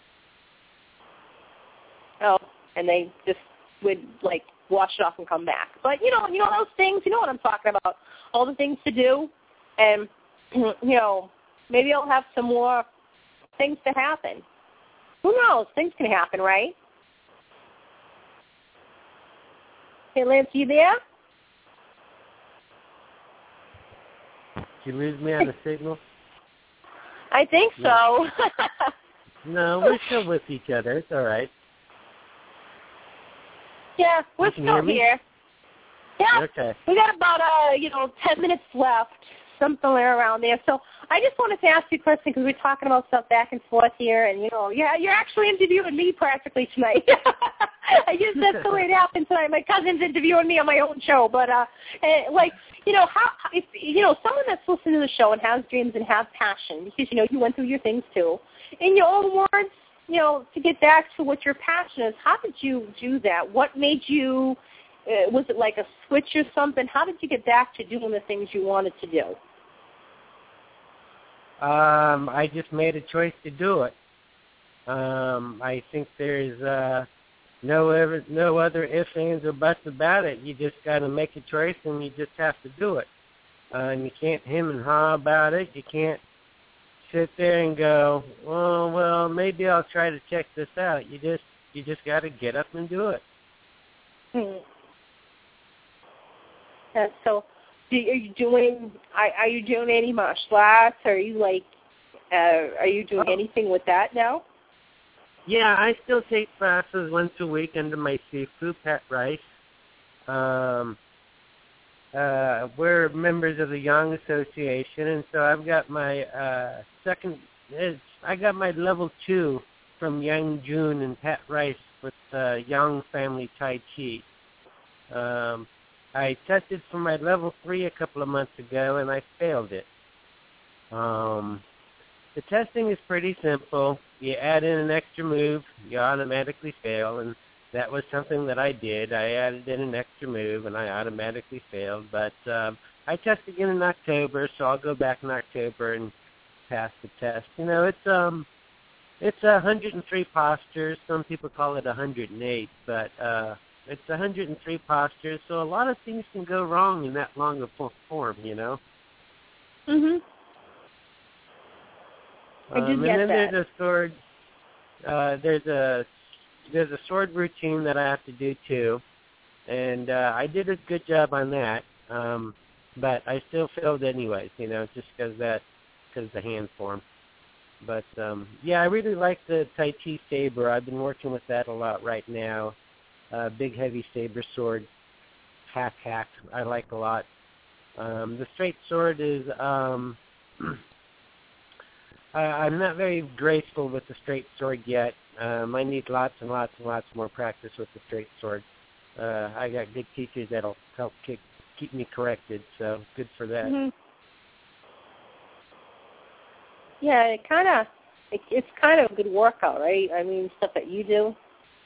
Oh, and they just would wash it off and come back. But those things. You know what I'm talking about. All the things to do, and maybe I'll have some more things to happen. Who knows? Things can happen, right? Hey, Lance, you there? Did you lose me on the signal? I think so. No, we're still with each other. It's all right. Yeah, we're still here. Yeah. Okay. We got about 10 minutes left, something around there. So I just wanted to ask you a question because we're talking about stuff back and forth here, and you're actually interviewing me practically tonight. I guess that's the way it happened tonight. My cousin's interviewing me on my own show, but how if someone that's listening to the show and has dreams and has passion, because you went through your things too, in your own words, to get back to what your passion is, how did you do that? What made you? Was it like a switch or something? How did you get back to doing the things you wanted to do? I just made a choice to do it. I think there's no other ifs, ands, or buts about it. You just got to make a choice, and you just have to do it. And you can't hem and haw about it. You can't sit there and go, oh, well, maybe I'll try to check this out. You just got to get up and do it. So, are you doing any martial arts? Are you doing anything with that now? Yeah, I still take classes once a week under my Sifu, Pat Rice. We're members of the Yang Association, and so I've got my I got my level 2 from Yang Jun and Pat Rice with Yang Family Tai Chi. I tested for my level 3 a couple of months ago, and I failed it. The testing is pretty simple. You add in an extra move, you automatically fail, and that was something that I did. I added in an extra move, and I automatically failed. But I test again in October, so I'll go back in October and pass the test. You know, it's 103 postures. Some people call it 108, but it's 103 postures, so a lot of things can go wrong in that long of form, you know. Mhm. I do get and then that. there's a sword. There's a sword routine that I have to do too, and I did a good job on that. But I still failed anyways, you know, just because of the hand form. But yeah, I really like the Tai Chi saber. I've been working with that a lot right now. Big heavy saber sword, hack. I like a lot. The straight sword is. I'm not very graceful with the straight sword yet. I need lots and lots and lots more practice with the straight sword. I got good teachers that'll help keep me corrected, so good for that. Mm-hmm. Yeah, it's kind of a good workout, right? I mean, stuff that you do.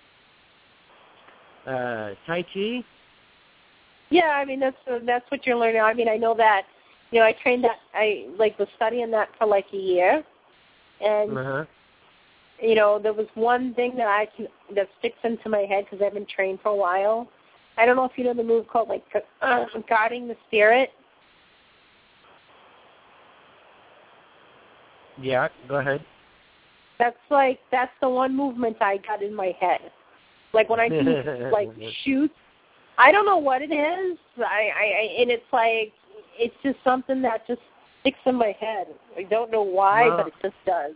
Tai Chi? Yeah, I mean that's what you're learning. I mean, I know that. You know, I trained that. I was studying that for like a year, and you know, there was one thing that sticks into my head because I've been trained for a while. I don't know if you know the move called like guarding the spirit. Yeah, go ahead. That's the one movement I got in my head. Like when I do like shoots, I don't know what it is. And it's like it's just something that just sticks in my head. I don't know why, but it just does.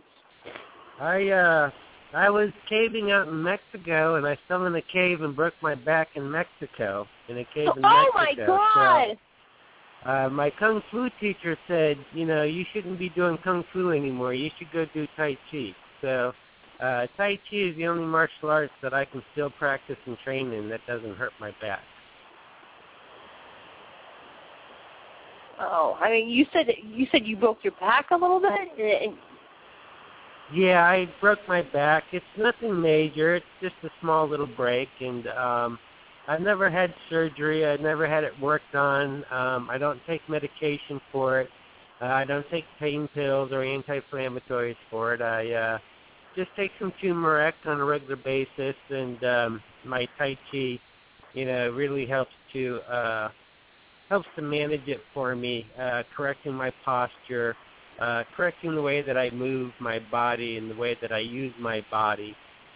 I was caving out in Mexico, and I fell in a cave and broke my back in Mexico. In a cave in Mexico. Oh my God! So, my kung fu teacher said, you know, you shouldn't be doing kung fu anymore. You should go do Tai Chi. So, Tai Chi is the only martial arts that I can still practice and train in that doesn't hurt my back. Oh, I mean, you said you broke your back a little bit. Yeah, I broke my back. It's nothing major. It's just a small little break, and I've never had surgery. I've never had it worked on. I don't take medication for it. I don't take pain pills or anti-inflammatories for it. I just take some turmeric on a regular basis, and my Tai Chi, you know, really helps to manage it for me, correcting my posture, correcting the way that I move my body and the way that I use my body.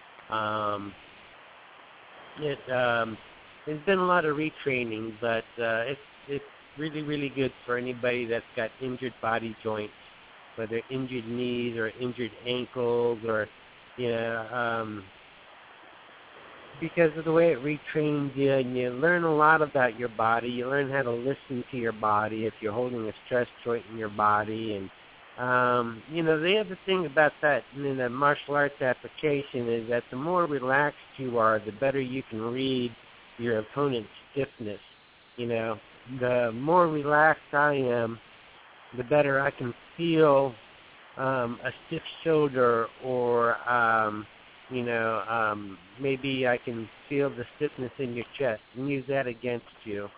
There's been a lot of retraining, but it's really, really good for anybody that's got injured body joints, whether injured knees or injured ankles or, you know, because of the way it retrains you, and you learn a lot about your body. You learn how to listen to your body if you're holding a stress joint in your body. And, you know, the other thing about that in the martial arts application is that the more relaxed you are, the better you can read your opponent's stiffness. You know, the more relaxed I am, the better I can feel a stiff shoulder or, you know, maybe I can feel the stiffness in your chest and use that against you.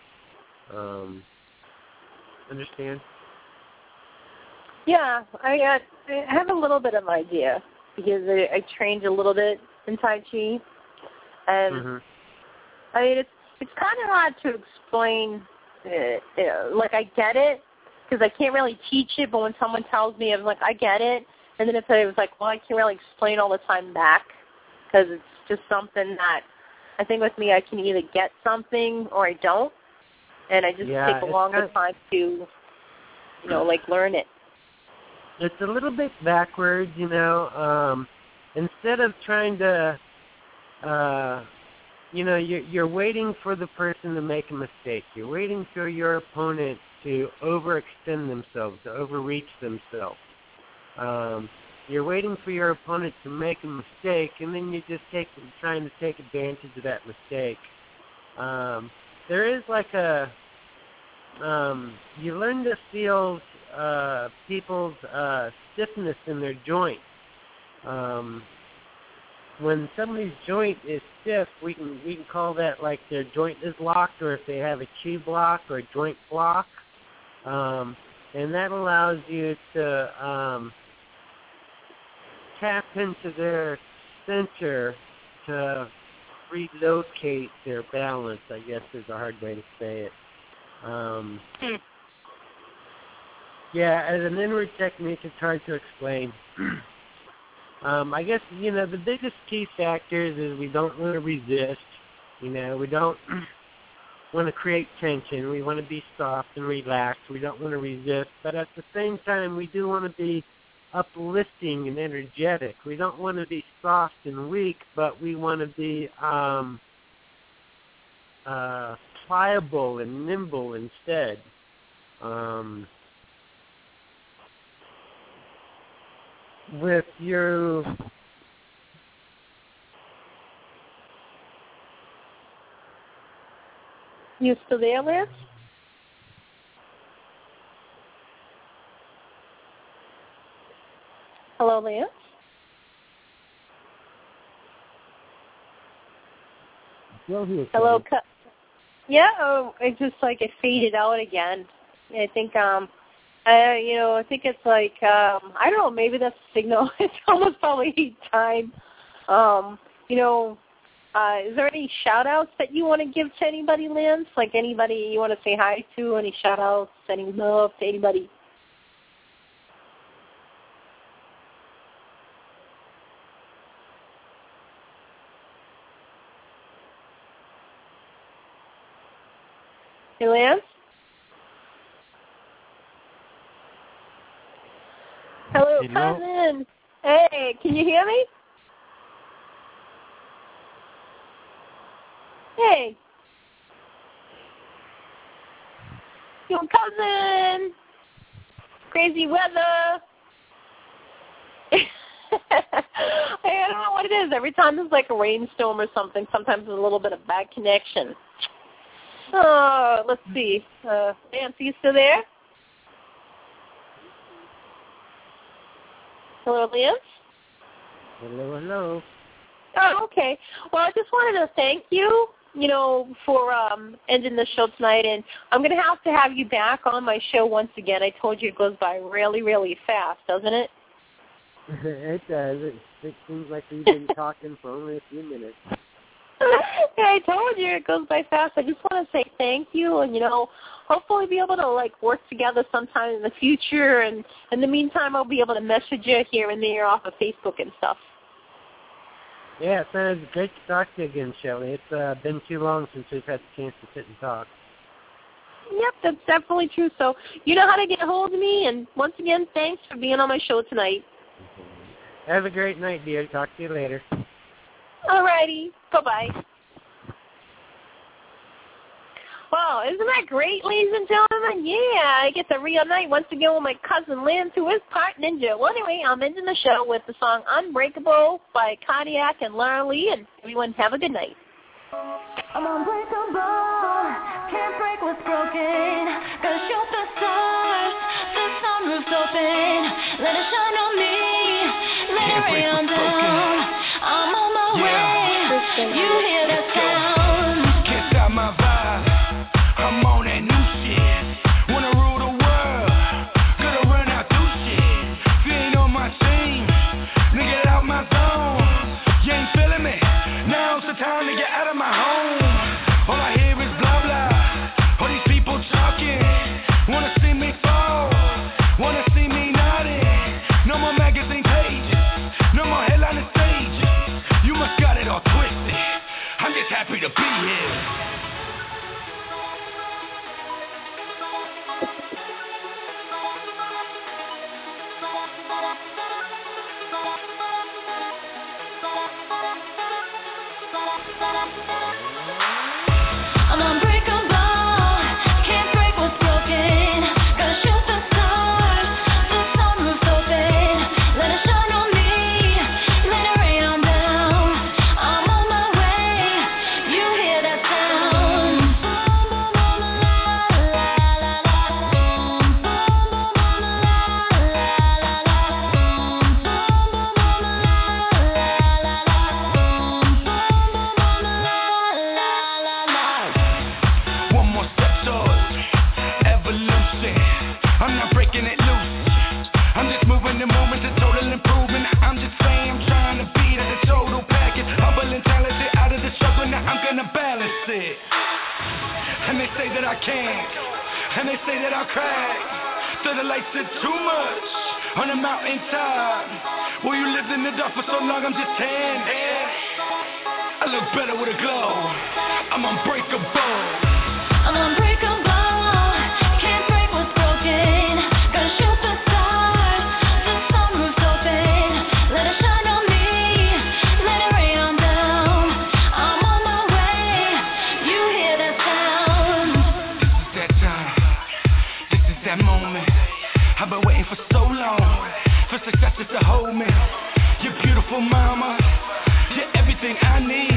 Understand? Yeah, I have a little bit of an idea because I trained a little bit in Tai Chi, and I mean it's kind of hard to explain. You know, like I get it because I can't really teach it, but when someone tells me, I'm like, I get it. And then if I was like, well, I can't really explain all the time back because it's just something that I think with me I can either get something or I don't, and I just take a longer time to, you know, like learn it. It's a little bit backwards, you know. instead of trying to, you're waiting for the person to make a mistake. You're waiting for your opponent to overextend themselves, to overreach themselves. You're waiting for your opponent to make a mistake, and then you're just trying to take advantage of that mistake. There is like you learn to feel people's stiffness in their joint. When somebody's joint is stiff, we can call that like their joint is locked, or if they have a chi block or a joint block, and that allows you to tap into their center to relocate their balance, I guess is a hard way to say it. Yeah, as an inward technique, it's hard to explain. I guess, the biggest key factors is we don't want to resist. We don't want to create tension. We want to be soft and relaxed. We don't want to resist. But at the same time, we do want to be uplifting and energetic. We don't want to be soft and weak, but we want to be pliable and nimble instead. With your You still there, Lance? Hello, Lance? Hello, yeah. It's just like it faded out again. I think I think it's like I don't know. Maybe that's a signal. It's almost probably time. Is there any shout-outs that you want to give to anybody, Lance? Like anybody you want to say hi to? Any shout-outs? Any love to anybody? Hey, Lance? Hello, cousin. Hey, can you hear me? Hey. Your cousin. Crazy weather. I don't know what it is. Every time there's like a rainstorm or something, sometimes there's a little bit of bad connection. Oh, let's see. Nancy, you still there? Hello, Lance? Hello. Oh, okay. Well, I just wanted to thank you, for ending the show tonight, and I'm going to have you back on my show once again. I told you it goes by really, really fast, doesn't it? It does. It seems like we've been talking for only a few minutes. Yeah, I told you it goes by fast. I just want to say thank you, and hopefully be able to work together sometime in the future. And in the meantime, I'll be able to message you here and there off of Facebook and stuff. Yeah, it's great to talk to you again, Shelley. It's been too long since we've had the chance to sit and talk. Yep, that's definitely true. So you know how to get a hold of me. And once again, thanks for being on my show tonight. Have a great night, dear. Talk to you later. All righty. Bye-bye. Well, isn't that great, ladies and gentlemen? Yeah, I get to reunite once again with my cousin Lance, who is part ninja. Well, anyway, I'm ending the show with the song Unbreakable by Cardiac and Laura Lee, and everyone have a good night. I'm unbreakable, can't break what's broken. Gotta shoot the stars, the sunroof's open. Let it shine on me, let it rain down. I'm on my way, you hear that sound. Can't stop my vibe, I'm on that new shit. Wanna rule the world, gotta run out through shit. If you ain't on my team, nigga get out my zone. You ain't feeling me, now's the time to get out of my home. All I hear is blah blah, all these people talking. Wanna see me fall, wanna see me nodding. No more magazine pages, no more headliner stages. You must got it all twisted, I'm just happy to be here. And they say that I can't, and they say that I'll crack. So the lights are too much on the mountaintop. Well, you lived in the dark for so long, I'm just tan. I look better with a glow. I'm unbreakable. I'm unbreakable. Can't break what's broken. Gotta shoot the stars. The sunroof's open. Let it shine on me. Let it rain on down. I'm on my way. You hear that sound? This is that time. This is that moment. I've been waiting for so long. For success just to hold me. You're beautiful, mama. You're everything I need.